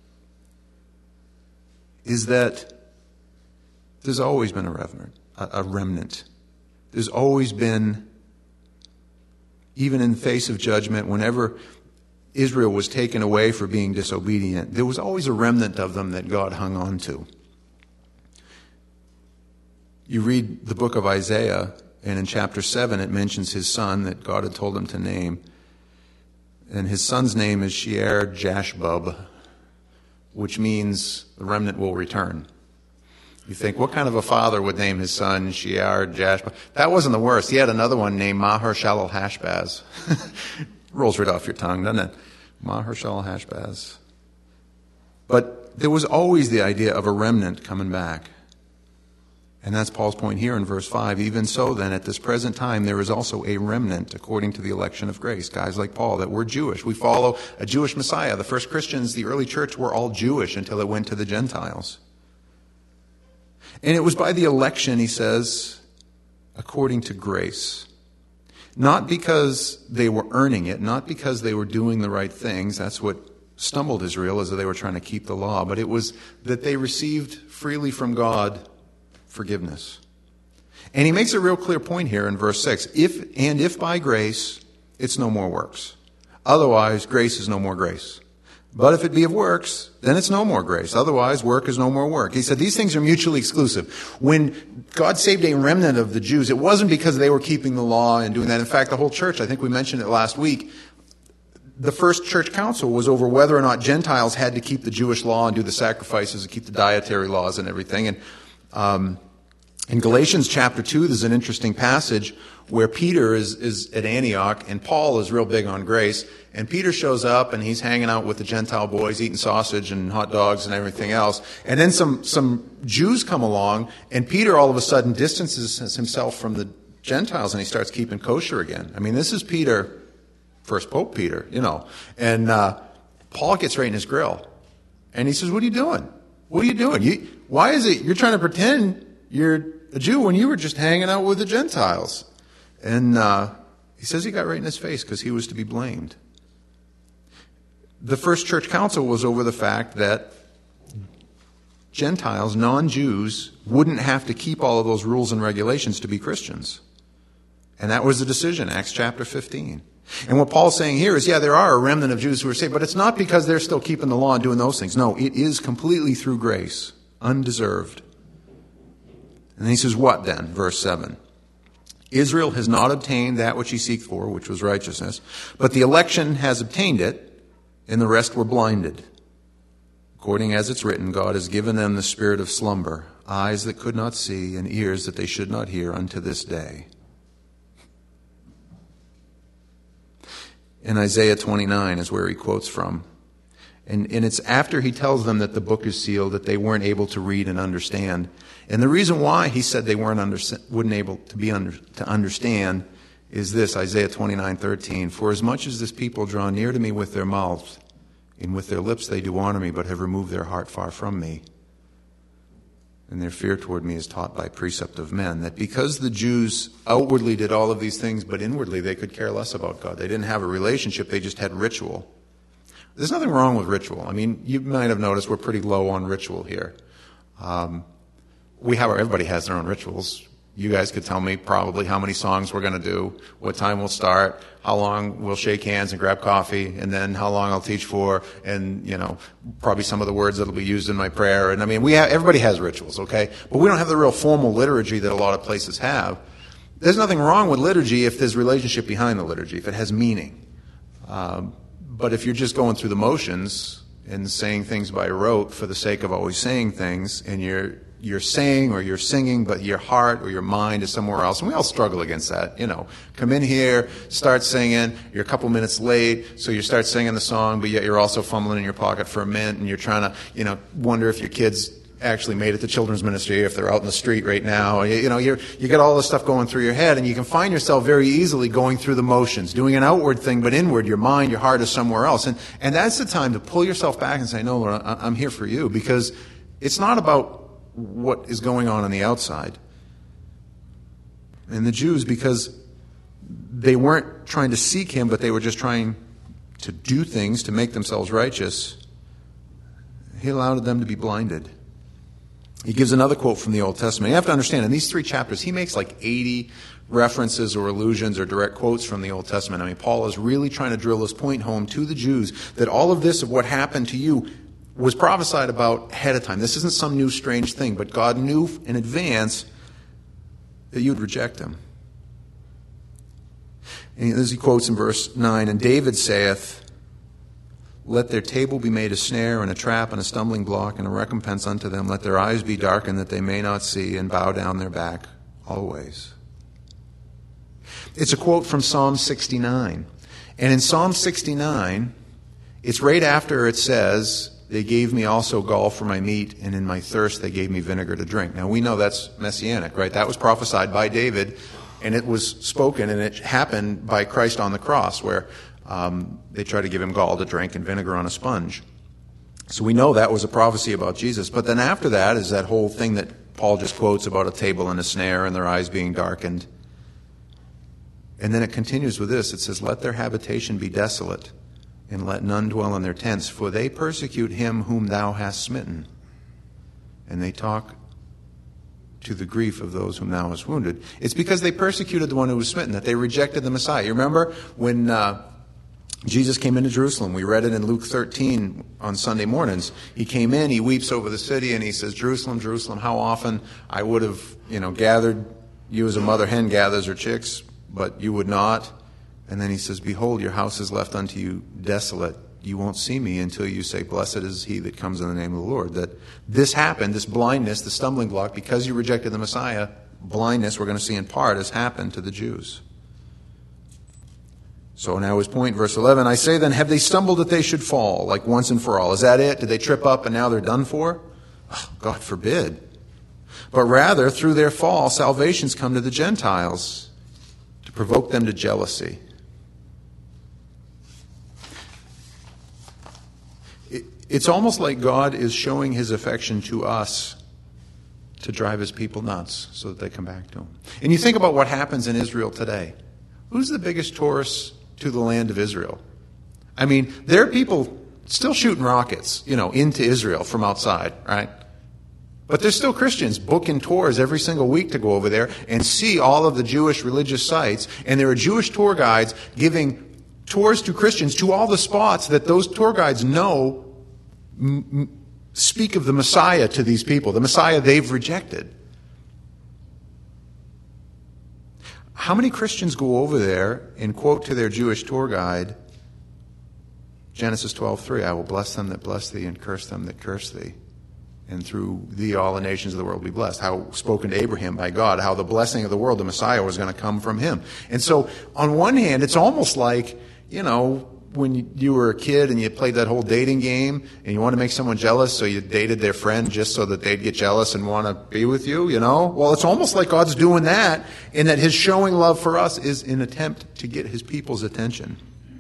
is that there's always been a remnant, a remnant. There's always been, even in the face of judgment, whenever Israel was taken away for being disobedient, there was always a remnant of them that God hung on to. You read the book of Isaiah, and in chapter seven it mentions his son that God had told him to name. And his son's name is Shear Jashbub, which means the remnant will return. You think, what kind of a father would name his son Shear Jashbaz? That wasn't the worst. He had another one named Maher-shalal-Hashbaz. Rolls right off your tongue, doesn't it? Maher-shalal-Hashbaz. But there was always the idea of a remnant coming back. And that's Paul's point here in verse five. Even so, then, at this present time, there is also a remnant according to the election of grace. Guys like Paul, that we're Jewish. We follow a Jewish Messiah. The first Christians, the early church, were all Jewish until it went to the Gentiles. And it was by the election, he says, according to grace. Not because they were earning it, not because they were doing the right things. That's what stumbled Israel, as they were trying to keep the law. But it was that they received freely from God forgiveness. And he makes a real clear point here in verse six. If and if by grace, it's no more works. Otherwise, grace is no more grace. But if it be of works, then it's no more grace. Otherwise, work is no more work. He said these things are mutually exclusive. When God saved a remnant of the Jews, it wasn't because they were keeping the law and doing that. In fact, the whole church, I think we mentioned it last week, the first church council was over whether or not Gentiles had to keep the Jewish law and do the sacrifices and keep the dietary laws and everything. And Um, in Galatians chapter two, there's an interesting passage where Peter is, is at Antioch, and Paul is real big on grace. And Peter shows up, and he's hanging out with the Gentile boys, eating sausage and hot dogs and everything else. And then some, some Jews come along, and Peter all of a sudden distances himself from the Gentiles, and he starts keeping kosher again. I mean, this is Peter, first Pope Peter, you know. And uh, Paul gets right in his grill. And he says, what are you doing? What are you doing? You, why is it you're trying to pretend you're a Jew when you were just hanging out with the Gentiles? And uh, he says he got right in his face because he was to be blamed. The first church council was over the fact that Gentiles, non-Jews, wouldn't have to keep all of those rules and regulations to be Christians. And that was the decision, Acts chapter fifteen. And what Paul's saying here is, yeah, there are a remnant of Jews who are saved, but it's not because they're still keeping the law and doing those things. No, it is completely through grace, undeserved. And he says, what then? Verse seven. Israel has not obtained that which he seeked for, which was righteousness, but the election has obtained it, and the rest were blinded. According as it's written, God has given them the spirit of slumber, eyes that could not see, and ears that they should not hear unto this day. In Isaiah twenty-nine is where he quotes from. And, and it's after he tells them that the book is sealed that they weren't able to read and understand. And the reason why he said they weren't under, wouldn't able to be under, to understand is this, Isaiah twenty-nine thirteen. For as much as this people draw near to me with their mouths, and with their lips they do honor me, but have removed their heart far from me. And their fear toward me is taught by precept of men. That because the Jews outwardly did all of these things, but inwardly they could care less about God. They didn't have a relationship, they just had ritual. There's nothing wrong with ritual. I mean, you might have noticed we're pretty low on ritual here. Um, we have, everybody has their own rituals. You guys could tell me probably how many songs we're going to do, what time we'll start, how long we'll shake hands and grab coffee, and then how long I'll teach for, and, you know, probably some of the words that'll be used in my prayer. And I mean, we have, everybody has rituals, okay? But we don't have the real formal liturgy that a lot of places have. There's nothing wrong with liturgy if there's relationship behind the liturgy, if it has meaning. Um, but if you're just going through the motions and saying things by rote for the sake of always saying things, and you're you're saying or you're singing, but your heart or your mind is somewhere else. And we all struggle against that. You know, come in here, start singing, you're a couple minutes late, so you start singing the song, but yet you're also fumbling in your pocket for a mint, and you're trying to, you know, wonder if your kids actually made it to children's ministry, if they're out in the street right now. You, you know, you're, you get all this stuff going through your head, and you can find yourself very easily going through the motions, doing an outward thing, but inward, your mind, your heart is somewhere else. And, and that's the time to pull yourself back and say, no, Lord, I'm here for you, because it's not about what is going on on the outside. And the Jews, because they weren't trying to seek him, but they were just trying to do things to make themselves righteous, he allowed them to be blinded. He gives another quote from the Old Testament. You have to understand, in these three chapters, he makes like eighty references or allusions or direct quotes from the Old Testament. I mean, Paul is really trying to drill this point home to the Jews that all of this of what happened to you was prophesied about ahead of time. This isn't some new strange thing, but God knew in advance that you would reject him. And as he quotes in verse nine, and David saith, let their table be made a snare and a trap and a stumbling block and a recompense unto them. Let their eyes be darkened that they may not see, and bow down their back always. It's a quote from Psalm sixty-nine. And in Psalm sixty-nine, it's right after it says, they gave me also gall for my meat, and in my thirst they gave me vinegar to drink. Now we know that's messianic, right? That was prophesied by David, and it was spoken, and it happened by Christ on the cross, where um, they tried to give him gall to drink and vinegar on a sponge. So we know that was a prophecy about Jesus. But then after that is that whole thing that Paul just quotes about a table and a snare and their eyes being darkened. And then it continues with this. It says, let their habitation be desolate, and let none dwell in their tents, for they persecute him whom thou hast smitten. And they talk to the grief of those whom thou hast wounded. It's because they persecuted the one who was smitten, that they rejected the Messiah. You remember when uh, Jesus came into Jerusalem? We read it in Luke thirteen on Sunday mornings. He came in, he weeps over the city, and he says, Jerusalem, Jerusalem, how often I would have, you know, gathered you as a mother hen gathers her chicks, but you would not. And then he says, behold, your house is left unto you desolate. you won't see me until you say, blessed is he that comes in the name of the Lord. That this happened, this blindness, the stumbling block, because you rejected the Messiah, blindness, we're going to see in part, has happened to the Jews. So now his point, verse eleven, I say then, have they stumbled that they should fall, like once and for all? Is that it? Did they trip up and now they're done for? Oh, God forbid. But rather, through their fall, salvation's come to the Gentiles to provoke them to jealousy. It, it's almost like God is showing his affection to us to drive his people nuts so that they come back to him. And you think about what happens in Israel today. Who's the biggest tourist to the land of Israel? I mean, there are people still shooting rockets, you know, into Israel from outside, right? But there's still Christians booking tours every single week to go over there and see all of the Jewish religious sites. And there are Jewish tour guides giving tours to Christians to all the spots that those tour guides know m- m- speak of the Messiah to these people, the Messiah they've rejected. How many Christians go over there and quote to their Jewish tour guide, Genesis twelve three, I will bless them that bless thee and curse them that curse thee. And through thee all the nations of the world will be blessed. How spoken to Abraham by God, how the blessing of the world, the Messiah, was going to come from him. And so, on one hand, it's almost like, you know, when you were a kid and you played that whole dating game and you want to make someone jealous, so you dated their friend just so that they'd get jealous and want to be with you, you know? Well, it's almost like God's doing that, in that his showing love for us is an attempt to get his people's attention.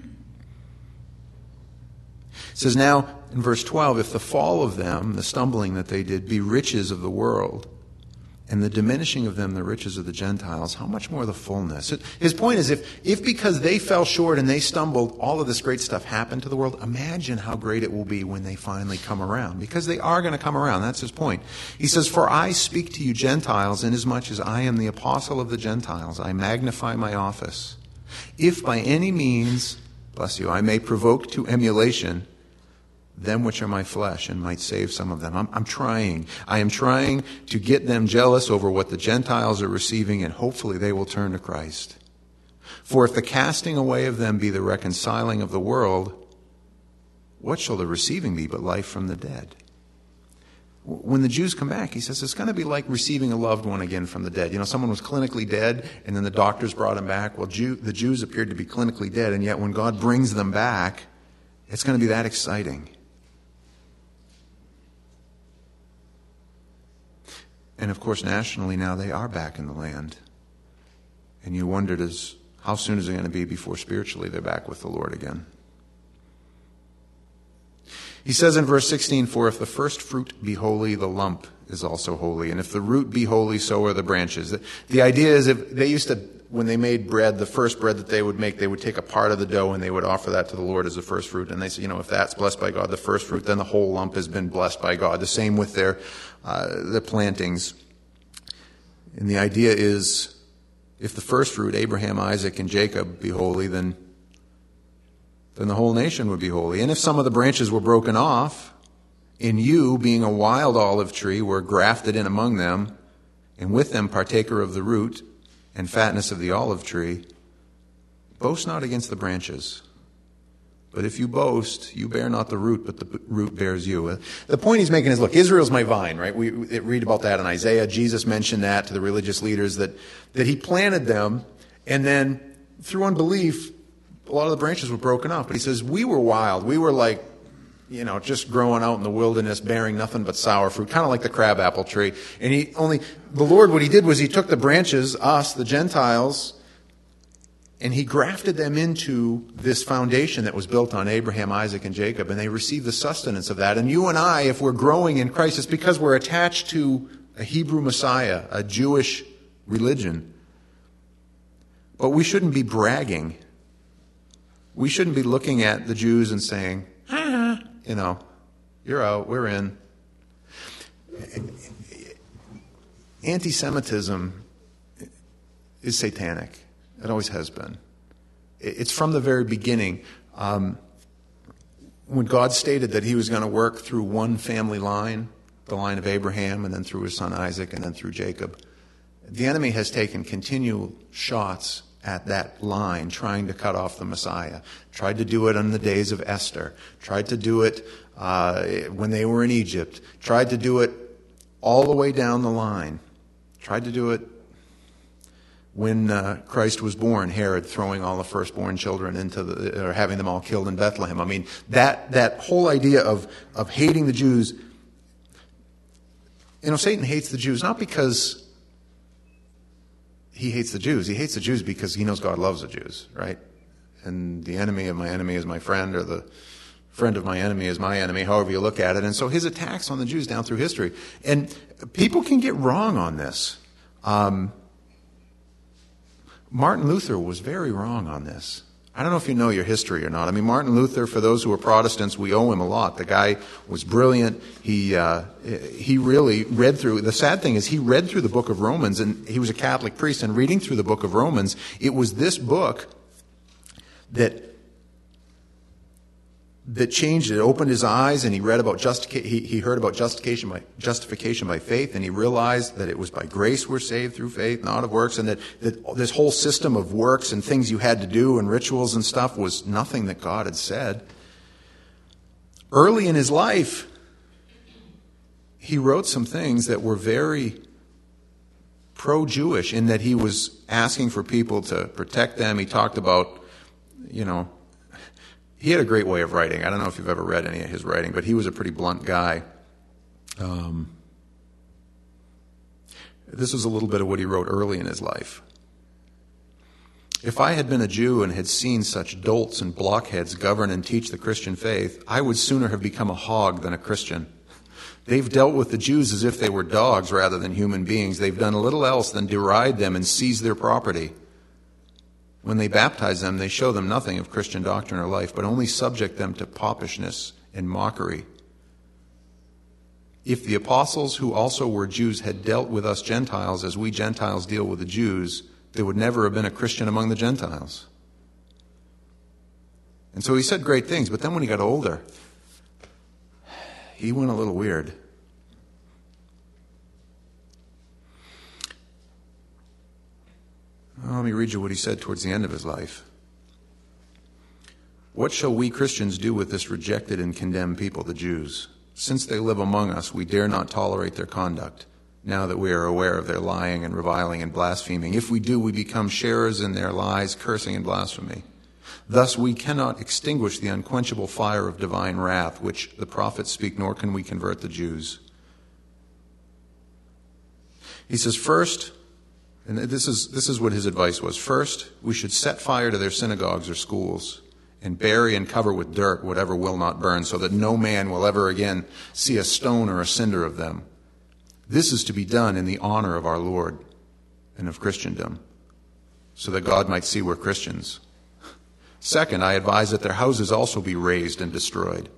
It says now in verse twelve, if the fall of them, the stumbling that they did, be riches of the world, and the diminishing of them the riches of the Gentiles, how much more the fullness? His point is, if, if because they fell short and they stumbled, all of this great stuff happened to the world, imagine how great it will be when they finally come around. Because they are going to come around. That's his point. He says, for I speak to you Gentiles, inasmuch as I am the apostle of the Gentiles. I magnify my office. If by any means, bless you, I may provoke to emulation them which are my flesh, and might save some of them. I'm, I'm trying. I am trying to get them jealous over what the Gentiles are receiving, and hopefully they will turn to Christ. For if the casting away of them be the reconciling of the world, what shall the receiving be but life from the dead? When the Jews come back, he says, it's going to be like receiving a loved one again from the dead. You know, someone was clinically dead, and then the doctors brought him back. Well, Jew, the Jews appeared to be clinically dead, and yet when God brings them back, it's going to be that exciting. And of course, nationally now they are back in the land. And you wondered, as how soon is it going to be before spiritually they're back with the Lord again? He says in verse sixteen, for if the first fruit be holy, the lump is also holy. And if the root be holy, so are the branches. The, the idea is, if they used to, when they made bread, the first bread that they would make, they would take a part of the dough and they would offer that to the Lord as the first fruit. And they say, you know, if that's blessed by God, the first fruit, then the whole lump has been blessed by God. The same with their uh, the plantings. And the idea is, if the first fruit, Abraham, Isaac, and Jacob, be holy, then then the whole nation would be holy. And if some of the branches were broken off, and you, being a wild olive tree, were grafted in among them, and with them partaker of the root and fatness of the olive tree, boast not against the branches. But if you boast, you bear not the root, but the root bears you. The point he's making is, look, Israel's my vine, right? We read about that in Isaiah. Jesus mentioned that to the religious leaders, that, that he planted them, and then through unbelief, a lot of the branches were broken off. But he says, we were wild. We were like, you know, just growing out in the wilderness, bearing nothing but sour fruit, kind of like the crabapple tree. And he only, the Lord, what he did was he took the branches, us, the Gentiles, and he grafted them into this foundation that was built on Abraham, Isaac, and Jacob, and they received the sustenance of that. And you and I, if we're growing in Christ, it's because we're attached to a Hebrew Messiah, a Jewish religion. But we shouldn't be bragging. We shouldn't be looking at the Jews and saying, ah, you know, you're out, we're in. Anti-Semitism is satanic. It always has been. It's from the very beginning. Um, when God stated that he was going to work through one family line, the line of Abraham, and then through his son Isaac, and then through Jacob, the enemy has taken continual shots at that line, trying to cut off the Messiah. Tried to do it on the days of Esther. Tried to do it uh, when they were in Egypt. Tried to do it all the way down the line. Tried to do it when uh, Christ was born, Herod throwing all the firstborn children into the, or having them all killed in Bethlehem. I mean, that that whole idea of of hating the Jews, you know, Satan hates the Jews not because he hates the Jews. He hates the Jews because he knows God loves the Jews, right? And the enemy of my enemy is my friend, or the friend of my enemy is my enemy, however you look at it. And so his attacks on the Jews down through history. And people can get wrong on this. Um, Martin Luther was very wrong on this. I don't know if you know your history or not. I mean, Martin Luther, for those who are Protestants, we owe him a lot. The guy was brilliant. He uh, he really read through. The sad thing is he read through the book of Romans, and he was a Catholic priest, and reading through the book of Romans, it was this book that that changed it, opened his eyes, and he read about justica- he, he heard about justification by justification by faith, and he realized that it was by grace we're saved through faith, not of works, and that, that this whole system of works and things you had to do and rituals and stuff was nothing that God had said. Early in his life, he wrote some things that were very pro-Jewish in that he was asking for people to protect them. He talked about, you know, he had a great way of writing. I don't know if you've ever read any of his writing, but he was a pretty blunt guy. Um, this was a little bit of what he wrote early in his life. If I had been a Jew and had seen such dolts and blockheads govern and teach the Christian faith, I would sooner have become a hog than a Christian. They've dealt with the Jews as if they were dogs rather than human beings. They've done little else than deride them and seize their property. When they baptize them, they show them nothing of Christian doctrine or life, but only subject them to popishness and mockery. If the apostles, who also were Jews, had dealt with us Gentiles as we Gentiles deal with the Jews, there would never have been a Christian among the Gentiles. And so he said great things, but then when he got older, he went a little weird. Well, let me read you what he said towards the end of his life. What shall we Christians do with this rejected and condemned people, the Jews? Since they live among us, we dare not tolerate their conduct, now that we are aware of their lying and reviling and blaspheming. If we do, we become sharers in their lies, cursing and blasphemy. Thus we cannot extinguish the unquenchable fire of divine wrath, which the prophets speak, nor can we convert the Jews. He says, first, and this is this is what his advice was. First, we should set fire to their synagogues or schools and bury and cover with dirt whatever will not burn, so that no man will ever again see a stone or a cinder of them. This is to be done in the honor of our Lord and of Christendom, so that God might see we're Christians. Second, I advise that their houses also be razed and destroyed.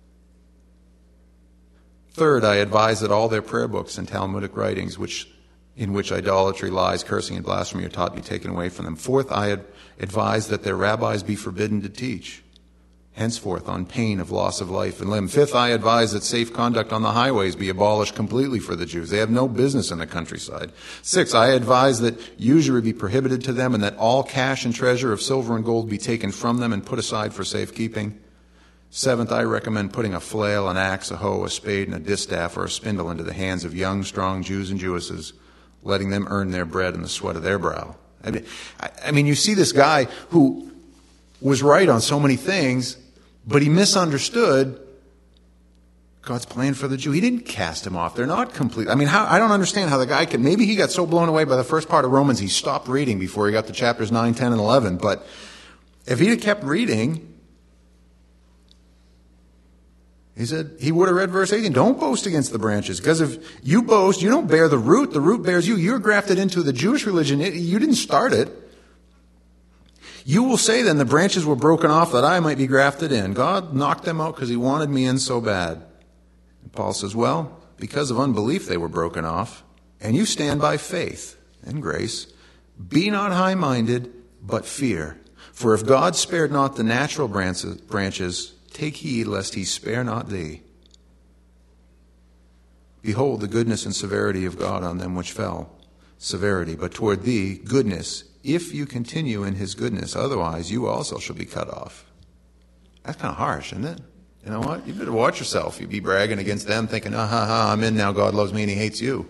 Third, I advise that all their prayer books and Talmudic writings, which in which idolatry, lies, cursing, and blasphemy are taught, be taken away from them. Fourth, I ad- advise that their rabbis be forbidden to teach, henceforth on pain of loss of life and limb. Fifth, I advise that safe conduct on the highways be abolished completely for the Jews. They have no business in the countryside. Sixth, I advise that usury be prohibited to them, and that all cash and treasure of silver and gold be taken from them and put aside for safekeeping. Seventh, I recommend putting a flail, an axe, a hoe, a spade, and a distaff or a spindle into the hands of young, strong Jews and Jewesses, letting them earn their bread in the sweat of their brow. I mean, I, I mean, you see this guy who was right on so many things, but he misunderstood God's plan for the Jew. He didn't cast him off. They're not complete. I mean, how, I don't understand how the guy could, maybe he got so blown away by the first part of Romans, he stopped reading before he got to chapters nine, ten, and eleven. But if he had kept reading, he said, he would have read verse eighteen. Don't boast against the branches, because if you boast, you don't bear the root. The root bears you. You're grafted into the Jewish religion. It, you didn't start it. You will say then, the branches were broken off that I might be grafted in. God knocked them out because he wanted me in so bad. And Paul says, well, because of unbelief they were broken off, and you stand by faith and grace. Be not high-minded, but fear. For if God spared not the natural branches, take heed lest he spare not thee. Behold the goodness and severity of God on them which fell. Severity, but toward thee goodness, if you continue in his goodness, otherwise you also shall be cut off. That's kind of harsh, isn't it? You know what? You better watch yourself. You'd be bragging against them, thinking, ah, ha, ha, I'm in now, God loves me and he hates you.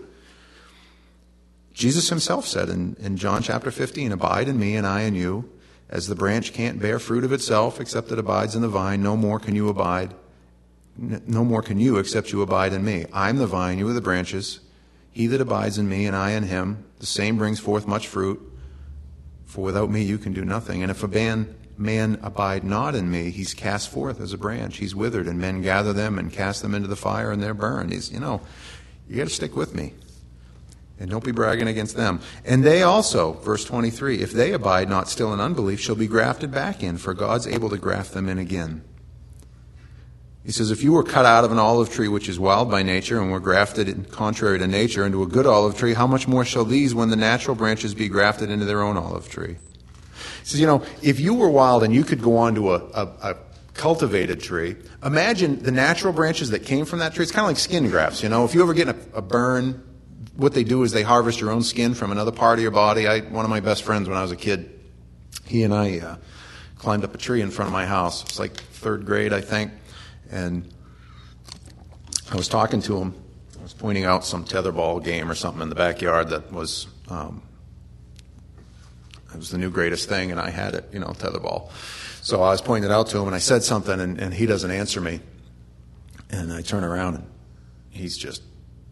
Jesus himself said in, in John chapter fifteen, abide in me and I in you. As the branch can't bear fruit of itself except it abides in the vine, no more can you abide. No more can you except you abide in me. I'm the vine, you are the branches. He that abides in me and I in him, the same brings forth much fruit. For without me you can do nothing. And if a man, man abide not in me, he's cast forth as a branch. He's withered, and men gather them and cast them into the fire, and they're burned. He's, you know, you got to stick with me. And don't be bragging against them. And they also, verse twenty-three, if they abide not still in unbelief, shall be grafted back in, for God's able to graft them in again. He says, if you were cut out of an olive tree which is wild by nature, and were grafted in, contrary to nature into a good olive tree, how much more shall these, when the natural branches, be grafted into their own olive tree? He says, you know, if you were wild and you could go onto a, a, a cultivated tree, imagine the natural branches that came from that tree. It's kind of like skin grafts, you know. If you ever get a, a burn, what they do is they harvest your own skin from another part of your body. I, one of my best friends when I was a kid, he and I uh, climbed up a tree in front of my house. It's like third grade, I think. And I was talking to him. I was pointing out some tetherball game or something in the backyard that was, um, it was the new greatest thing, and I had it, you know, tetherball. So I was pointing it out to him, and I said something, and, and he doesn't answer me. And I turn around, and he's just,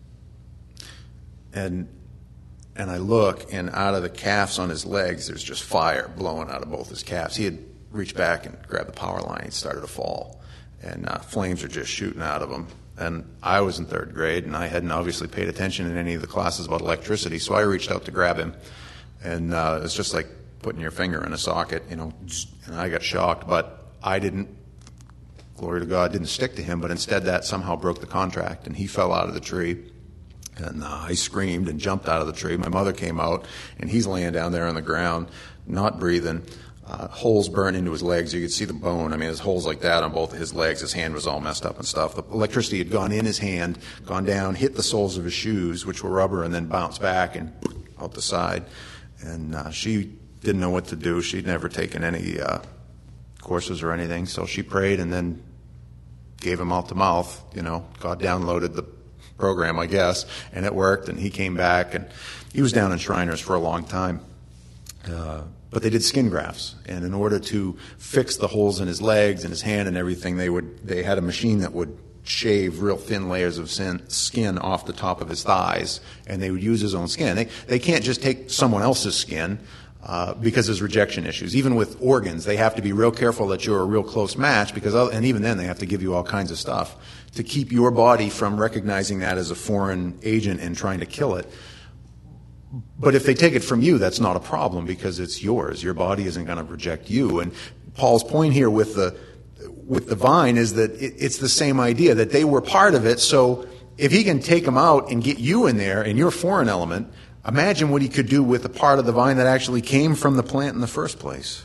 and and I look, and out of the calves on his legs, there's just fire blowing out of both his calves. He had reached back and grabbed the power line. He started to fall. And uh, flames are just shooting out of him. And I was in third grade, and I hadn't obviously paid attention in any of the classes about electricity, so I reached out to grab him. And uh, it's just like putting your finger in a socket, you know, and I got shocked. But I didn't, glory to God, didn't stick to him, but instead that somehow broke the contract, and he fell out of the tree. And uh, I screamed and jumped out of the tree. My mother came out, and he's laying down there on the ground, not breathing. Uh, holes burned into his legs. You could see the bone. I mean, there's holes like that on both of his legs. His hand was all messed up and stuff. The electricity had gone in his hand, gone down, hit the soles of his shoes, which were rubber, and then bounced back and out the side. And uh, she didn't know what to do. She'd never taken any uh, courses or anything. So she prayed and then gave him mouth to mouth. You know, God downloaded the program, I guess, and it worked. And he came back, and he was down in Shriners for a long time. Uh, But they did skin grafts, and in order to fix the holes in his legs and his hand and everything, they would they had a machine that would shave real thin layers of sin, skin off the top of his thighs, and they would use his own skin. They they can't just take someone else's skin uh, because there's rejection issues. Even with organs, they have to be real careful that you're a real close match, because and even then they have to give you all kinds of stuff to keep your body from recognizing that as a foreign agent and trying to kill it. But if they take it from you, that's not a problem, because it's yours. Your body isn't going to reject you. And Paul's point here with the with the vine is that it, it's the same idea, that they were part of it. So if he can take them out and get you in there and your foreign element, imagine what he could do with the part of the vine that actually came from the plant in the first place.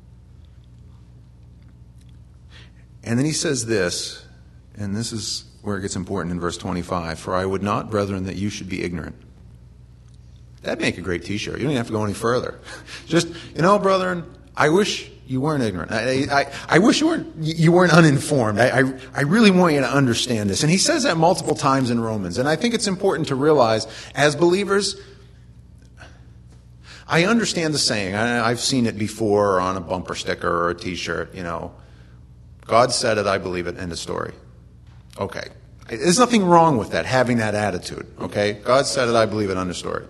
And then he says this, and this is where it gets important in verse twenty-five, for I would not, brethren, that you should be ignorant. That'd make a great T-shirt. You don't even have to go any further. Just, you know, brethren, I wish you weren't ignorant. I, I, I wish you weren't you weren't uninformed. I, I, I really want you to understand this. And he says that multiple times in Romans. And I think it's important to realize, as believers, I understand the saying. I, I've seen it before on a bumper sticker or a T-shirt. You know, God said it, I believe it. End of story. Okay. There's nothing wrong with that, having that attitude. Okay. God said it, I believe it. End of story.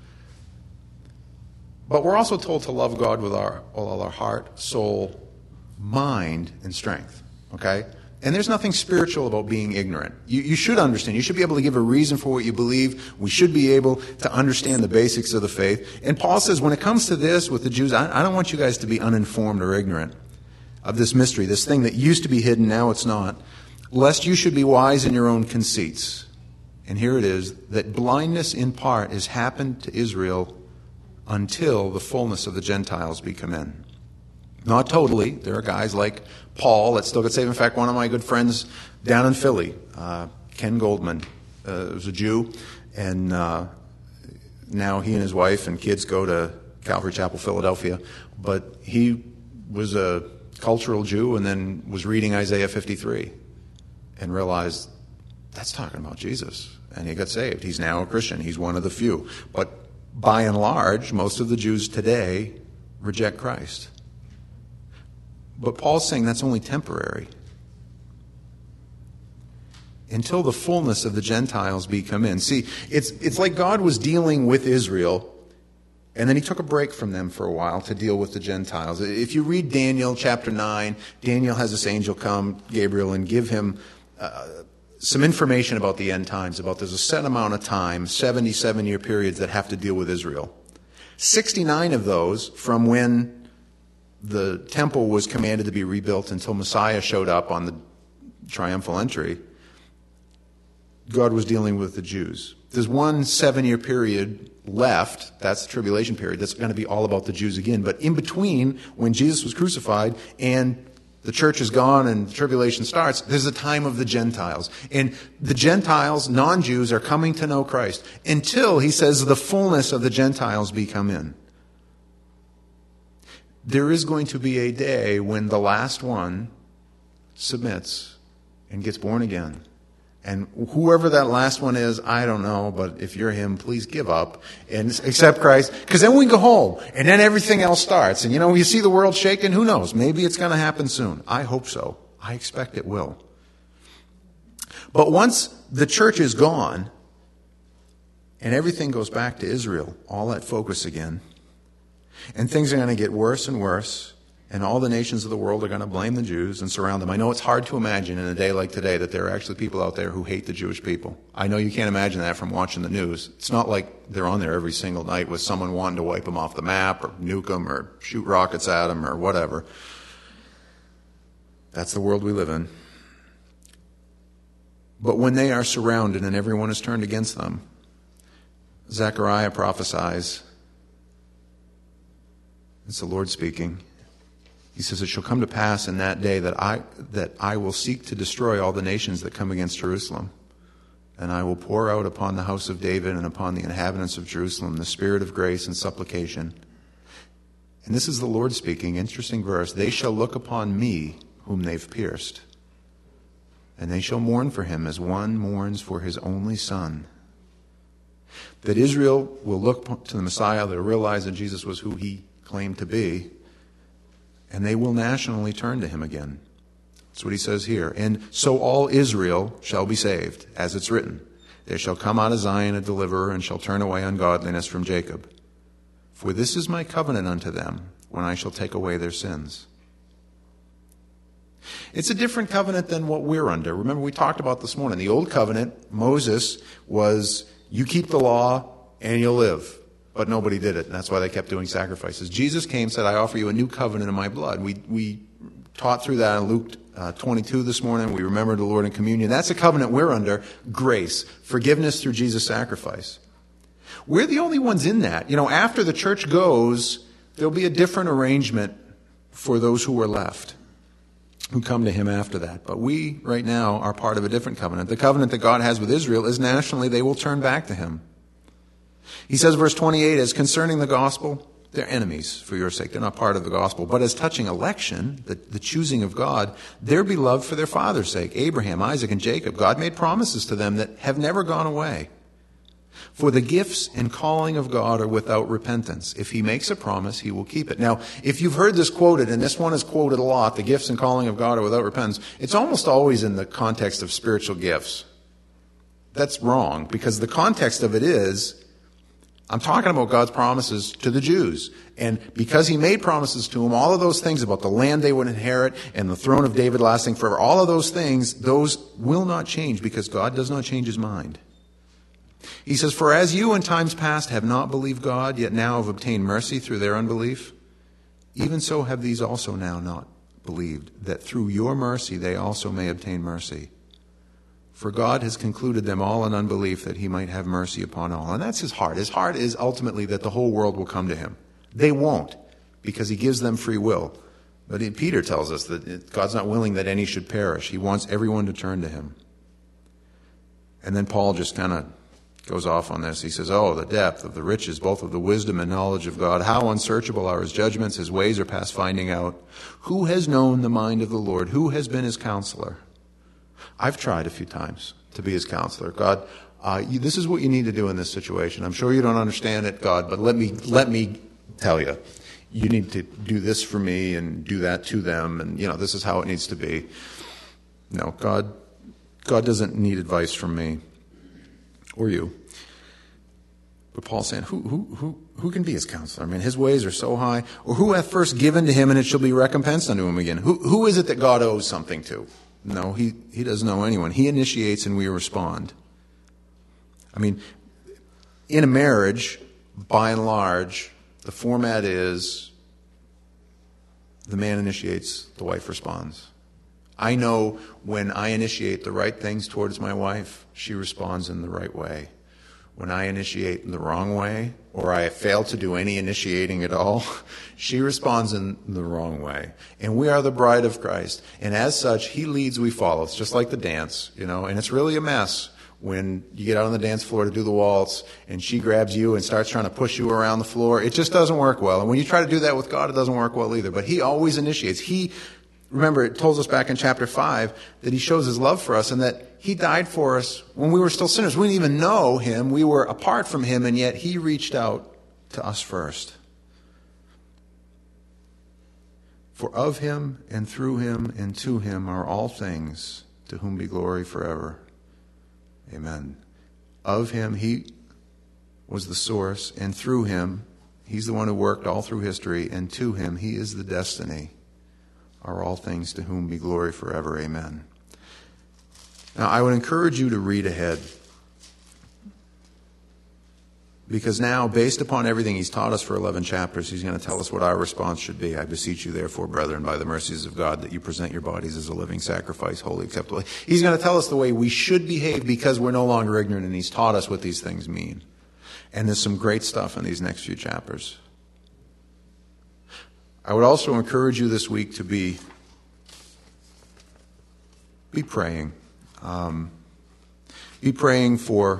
But we're also told to love God with our all our heart, soul, mind, and strength. Okay? And there's nothing spiritual about being ignorant. You, you should understand. You should be able to give a reason for what you believe. We should be able to understand the basics of the faith. And Paul says, when it comes to this with the Jews, I, I don't want you guys to be uninformed or ignorant of this mystery, this thing that used to be hidden, now it's not, lest you should be wise in your own conceits. And here it is, that blindness in part has happened to Israel until the fullness of the Gentiles be come in. Not totally. There are guys like Paul that still get saved. In fact, one of my good friends down in Philly, uh, Ken Goldman, uh, was a Jew, and uh, now he and his wife and kids go to Calvary Chapel, Philadelphia. But he was a cultural Jew and then was reading Isaiah fifty-three and realized that's talking about Jesus. And he got saved. He's now a Christian. He's one of the few. But by and large, most of the Jews today reject Christ. But Paul's saying that's only temporary. Until the fullness of the Gentiles be come in. See, it's it's like God was dealing with Israel, and then he took a break from them for a while to deal with the Gentiles. If you read Daniel chapter nine, Daniel has this angel come, Gabriel, and give him uh, some information about the end times, about there's a set amount of time, seventy-seven-year periods that have to deal with Israel. sixty-nine of those from when the temple was commanded to be rebuilt until Messiah showed up on the triumphal entry, God was dealing with the Jews. There's one seven-year period left, that's the tribulation period, that's going to be all about the Jews again. But in between, when Jesus was crucified and the church is gone and the tribulation starts, there's a time of the Gentiles. And the Gentiles, non-Jews, are coming to know Christ until, he says, the fullness of the Gentiles be come in. There is going to be a day when the last one submits and gets born again. And whoever that last one is, I don't know, but if you're him, please give up and accept Christ. Because then we go home, and then everything else starts. And you know, you see the world shaking, who knows? Maybe it's going to happen soon. I hope so. I expect it will. But once the church is gone, and everything goes back to Israel, all that focus again, and things are going to get worse and worse, and all the nations of the world are going to blame the Jews and surround them. I know it's hard to imagine in a day like today that there are actually people out there who hate the Jewish people. I know you can't imagine that from watching the news. It's not like they're on there every single night with someone wanting to wipe them off the map or nuke them or shoot rockets at them or whatever. That's the world we live in. But when they are surrounded and everyone is turned against them, Zechariah prophesies, it's the Lord speaking. He says, it shall come to pass in that day that I that I will seek to destroy all the nations that come against Jerusalem. And I will pour out upon the house of David and upon the inhabitants of Jerusalem the spirit of grace and supplication. And this is the Lord speaking, interesting verse. They shall look upon me whom they've pierced. And they shall mourn for him as one mourns for his only son. That Israel will look to the Messiah, they'll realize that Jesus was who he claimed to be, and they will nationally turn to him again. That's what he says here. And so all Israel shall be saved, as it's written. There shall come out of Zion a deliverer, and shall turn away ungodliness from Jacob. For this is my covenant unto them, when I shall take away their sins. It's a different covenant than what we're under. Remember, we talked about this morning. The old covenant, Moses, was you keep the law and you'll live. But nobody did it, and that's why they kept doing sacrifices. Jesus came and said, I offer you a new covenant in my blood. We we taught through that in Luke uh, twenty-two this morning. We remembered the Lord in communion. That's a covenant we're under, grace, forgiveness through Jesus' sacrifice. We're the only ones in that. You know, after the church goes, there'll be a different arrangement for those who are left, who come to him after that. But we, right now, are part of a different covenant. The covenant that God has with Israel is nationally they will turn back to him. He says, verse twenty-eight, as concerning the gospel, they're enemies for your sake. They're not part of the gospel. But as touching election, the, the choosing of God, they're beloved for their father's sake. Abraham, Isaac, and Jacob. God made promises to them that have never gone away. For the gifts and calling of God are without repentance. If he makes a promise, he will keep it. Now, if you've heard this quoted, and this one is quoted a lot, the gifts and calling of God are without repentance, it's almost always in the context of spiritual gifts. That's wrong, because the context of it is, I'm talking about God's promises to the Jews. And because he made promises to them, all of those things about the land they would inherit and the throne of David lasting forever, all of those things, those will not change because God does not change his mind. He says, for as you in times past have not believed God, yet now have obtained mercy through their unbelief, even so have these also now not believed, that through your mercy they also may obtain mercy. For God has concluded them all in unbelief, that he might have mercy upon all. And that's his heart. His heart is ultimately that the whole world will come to him. They won't, because he gives them free will. But Peter tells us that God's not willing that any should perish. He wants everyone to turn to him. And then Paul just kind of goes off on this. He says, oh, the depth of the riches, both of the wisdom and knowledge of God. How unsearchable are his judgments. His ways are past finding out. Who has known the mind of the Lord? Who has been his counselor? I've tried a few times to be his counselor. God, uh, you, this is what you need to do in this situation. I'm sure you don't understand it, God, but let me let me tell you. You need to do this for me and do that to them, and you know this is how it needs to be. No, God, God doesn't need advice from me or you. But Paul's saying, who who who who can be his counselor? I mean, his ways are so high. Or who hath first given to him, and it shall be recompensed unto him again? Who who is it that God owes something to? No, he he doesn't owe anyone. He initiates, and we respond. I mean, in a marriage, by and large, the format is the man initiates, the wife responds. I know when I initiate the right things towards my wife, she responds in the right way. When I initiate in the wrong way, or I fail to do any initiating at all, she responds in the wrong way. And we are the bride of Christ. And as such, he leads, we follow. It's just like the dance, you know, and it's really a mess when you get out on the dance floor to do the waltz and she grabs you and starts trying to push you around the floor. It just doesn't work well. And when you try to do that with God, it doesn't work well either. But he always initiates. He, remember, it tells us back in chapter five that he shows his love for us and that he died for us when we were still sinners. We didn't even know him. We were apart from him, and yet he reached out to us first. For of him and through him and to him are all things, to whom be glory forever. Amen. Of him, he was the source, and through him, he's the one who worked all through history, and to him, he is the destiny, are all things, to whom be glory forever. Amen. Now, I would encourage you to read ahead, because now, based upon everything he's taught us for eleven chapters, he's going to tell us what our response should be. I beseech you, therefore, brethren, by the mercies of God, that you present your bodies as a living sacrifice, holy, acceptable. He's going to tell us the way we should behave because we're no longer ignorant, and he's taught us what these things mean. And there's some great stuff in these next few chapters. I would also encourage you this week to be, be praying. Um, be praying for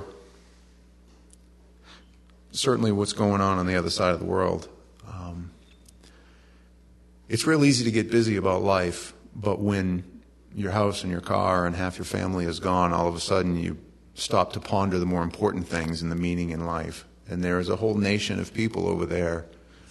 certainly what's going on on the other side of the world. Um, it's real easy to get busy about life, but when your house and your car and half your family is gone, all of a sudden you stop to ponder the more important things and the meaning in life. And there is a whole nation of people over there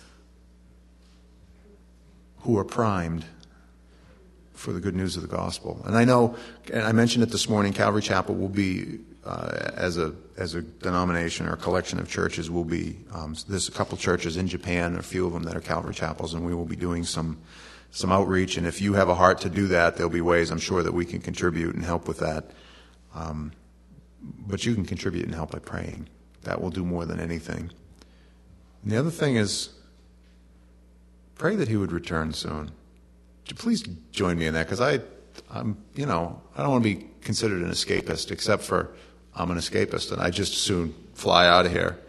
who are primed for the good news of the gospel. And I know, and I mentioned it this morning, Calvary Chapel will be, uh, as a as a denomination or a collection of churches, will be, um, there's a couple churches in Japan, a few of them that are Calvary Chapels, and we will be doing some some outreach. And if you have a heart to do that, there'll be ways, I'm sure, that we can contribute and help with that. Um, but you can contribute and help by praying. That will do more than anything. And the other thing is, pray that he would return soon. Please join me in that, because I, I'm, you know, I don't want to be considered an escapist, except for I'm an escapist, and I just soon fly out of here.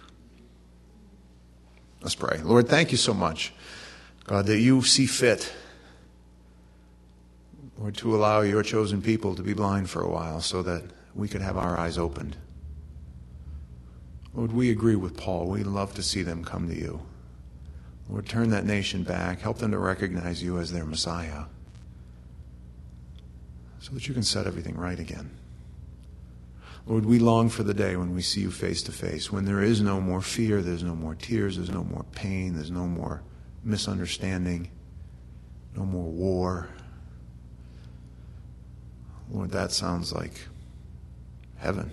Let's pray. Lord, thank you so much, God, that you see fit, Lord, to allow your chosen people to be blind for a while so that we could have our eyes opened. Lord, we agree with Paul. We love to see them come to you. Lord, turn that nation back. Help them to recognize you as their Messiah so that you can set everything right again. Lord, we long for the day when we see you face to face, when there is no more fear, there's no more tears, there's no more pain, there's no more misunderstanding, no more war. Lord, that sounds like heaven.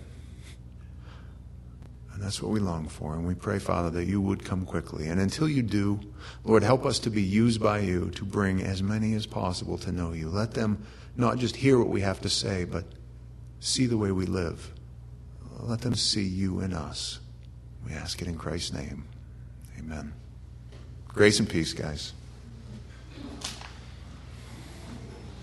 And that's what we long for. And we pray, Father, that you would come quickly. And until you do, Lord, help us to be used by you to bring as many as possible to know you. Let them not just hear what we have to say, but see the way we live. Let them see you in us. We ask it in Christ's name. Amen. Grace and peace, guys.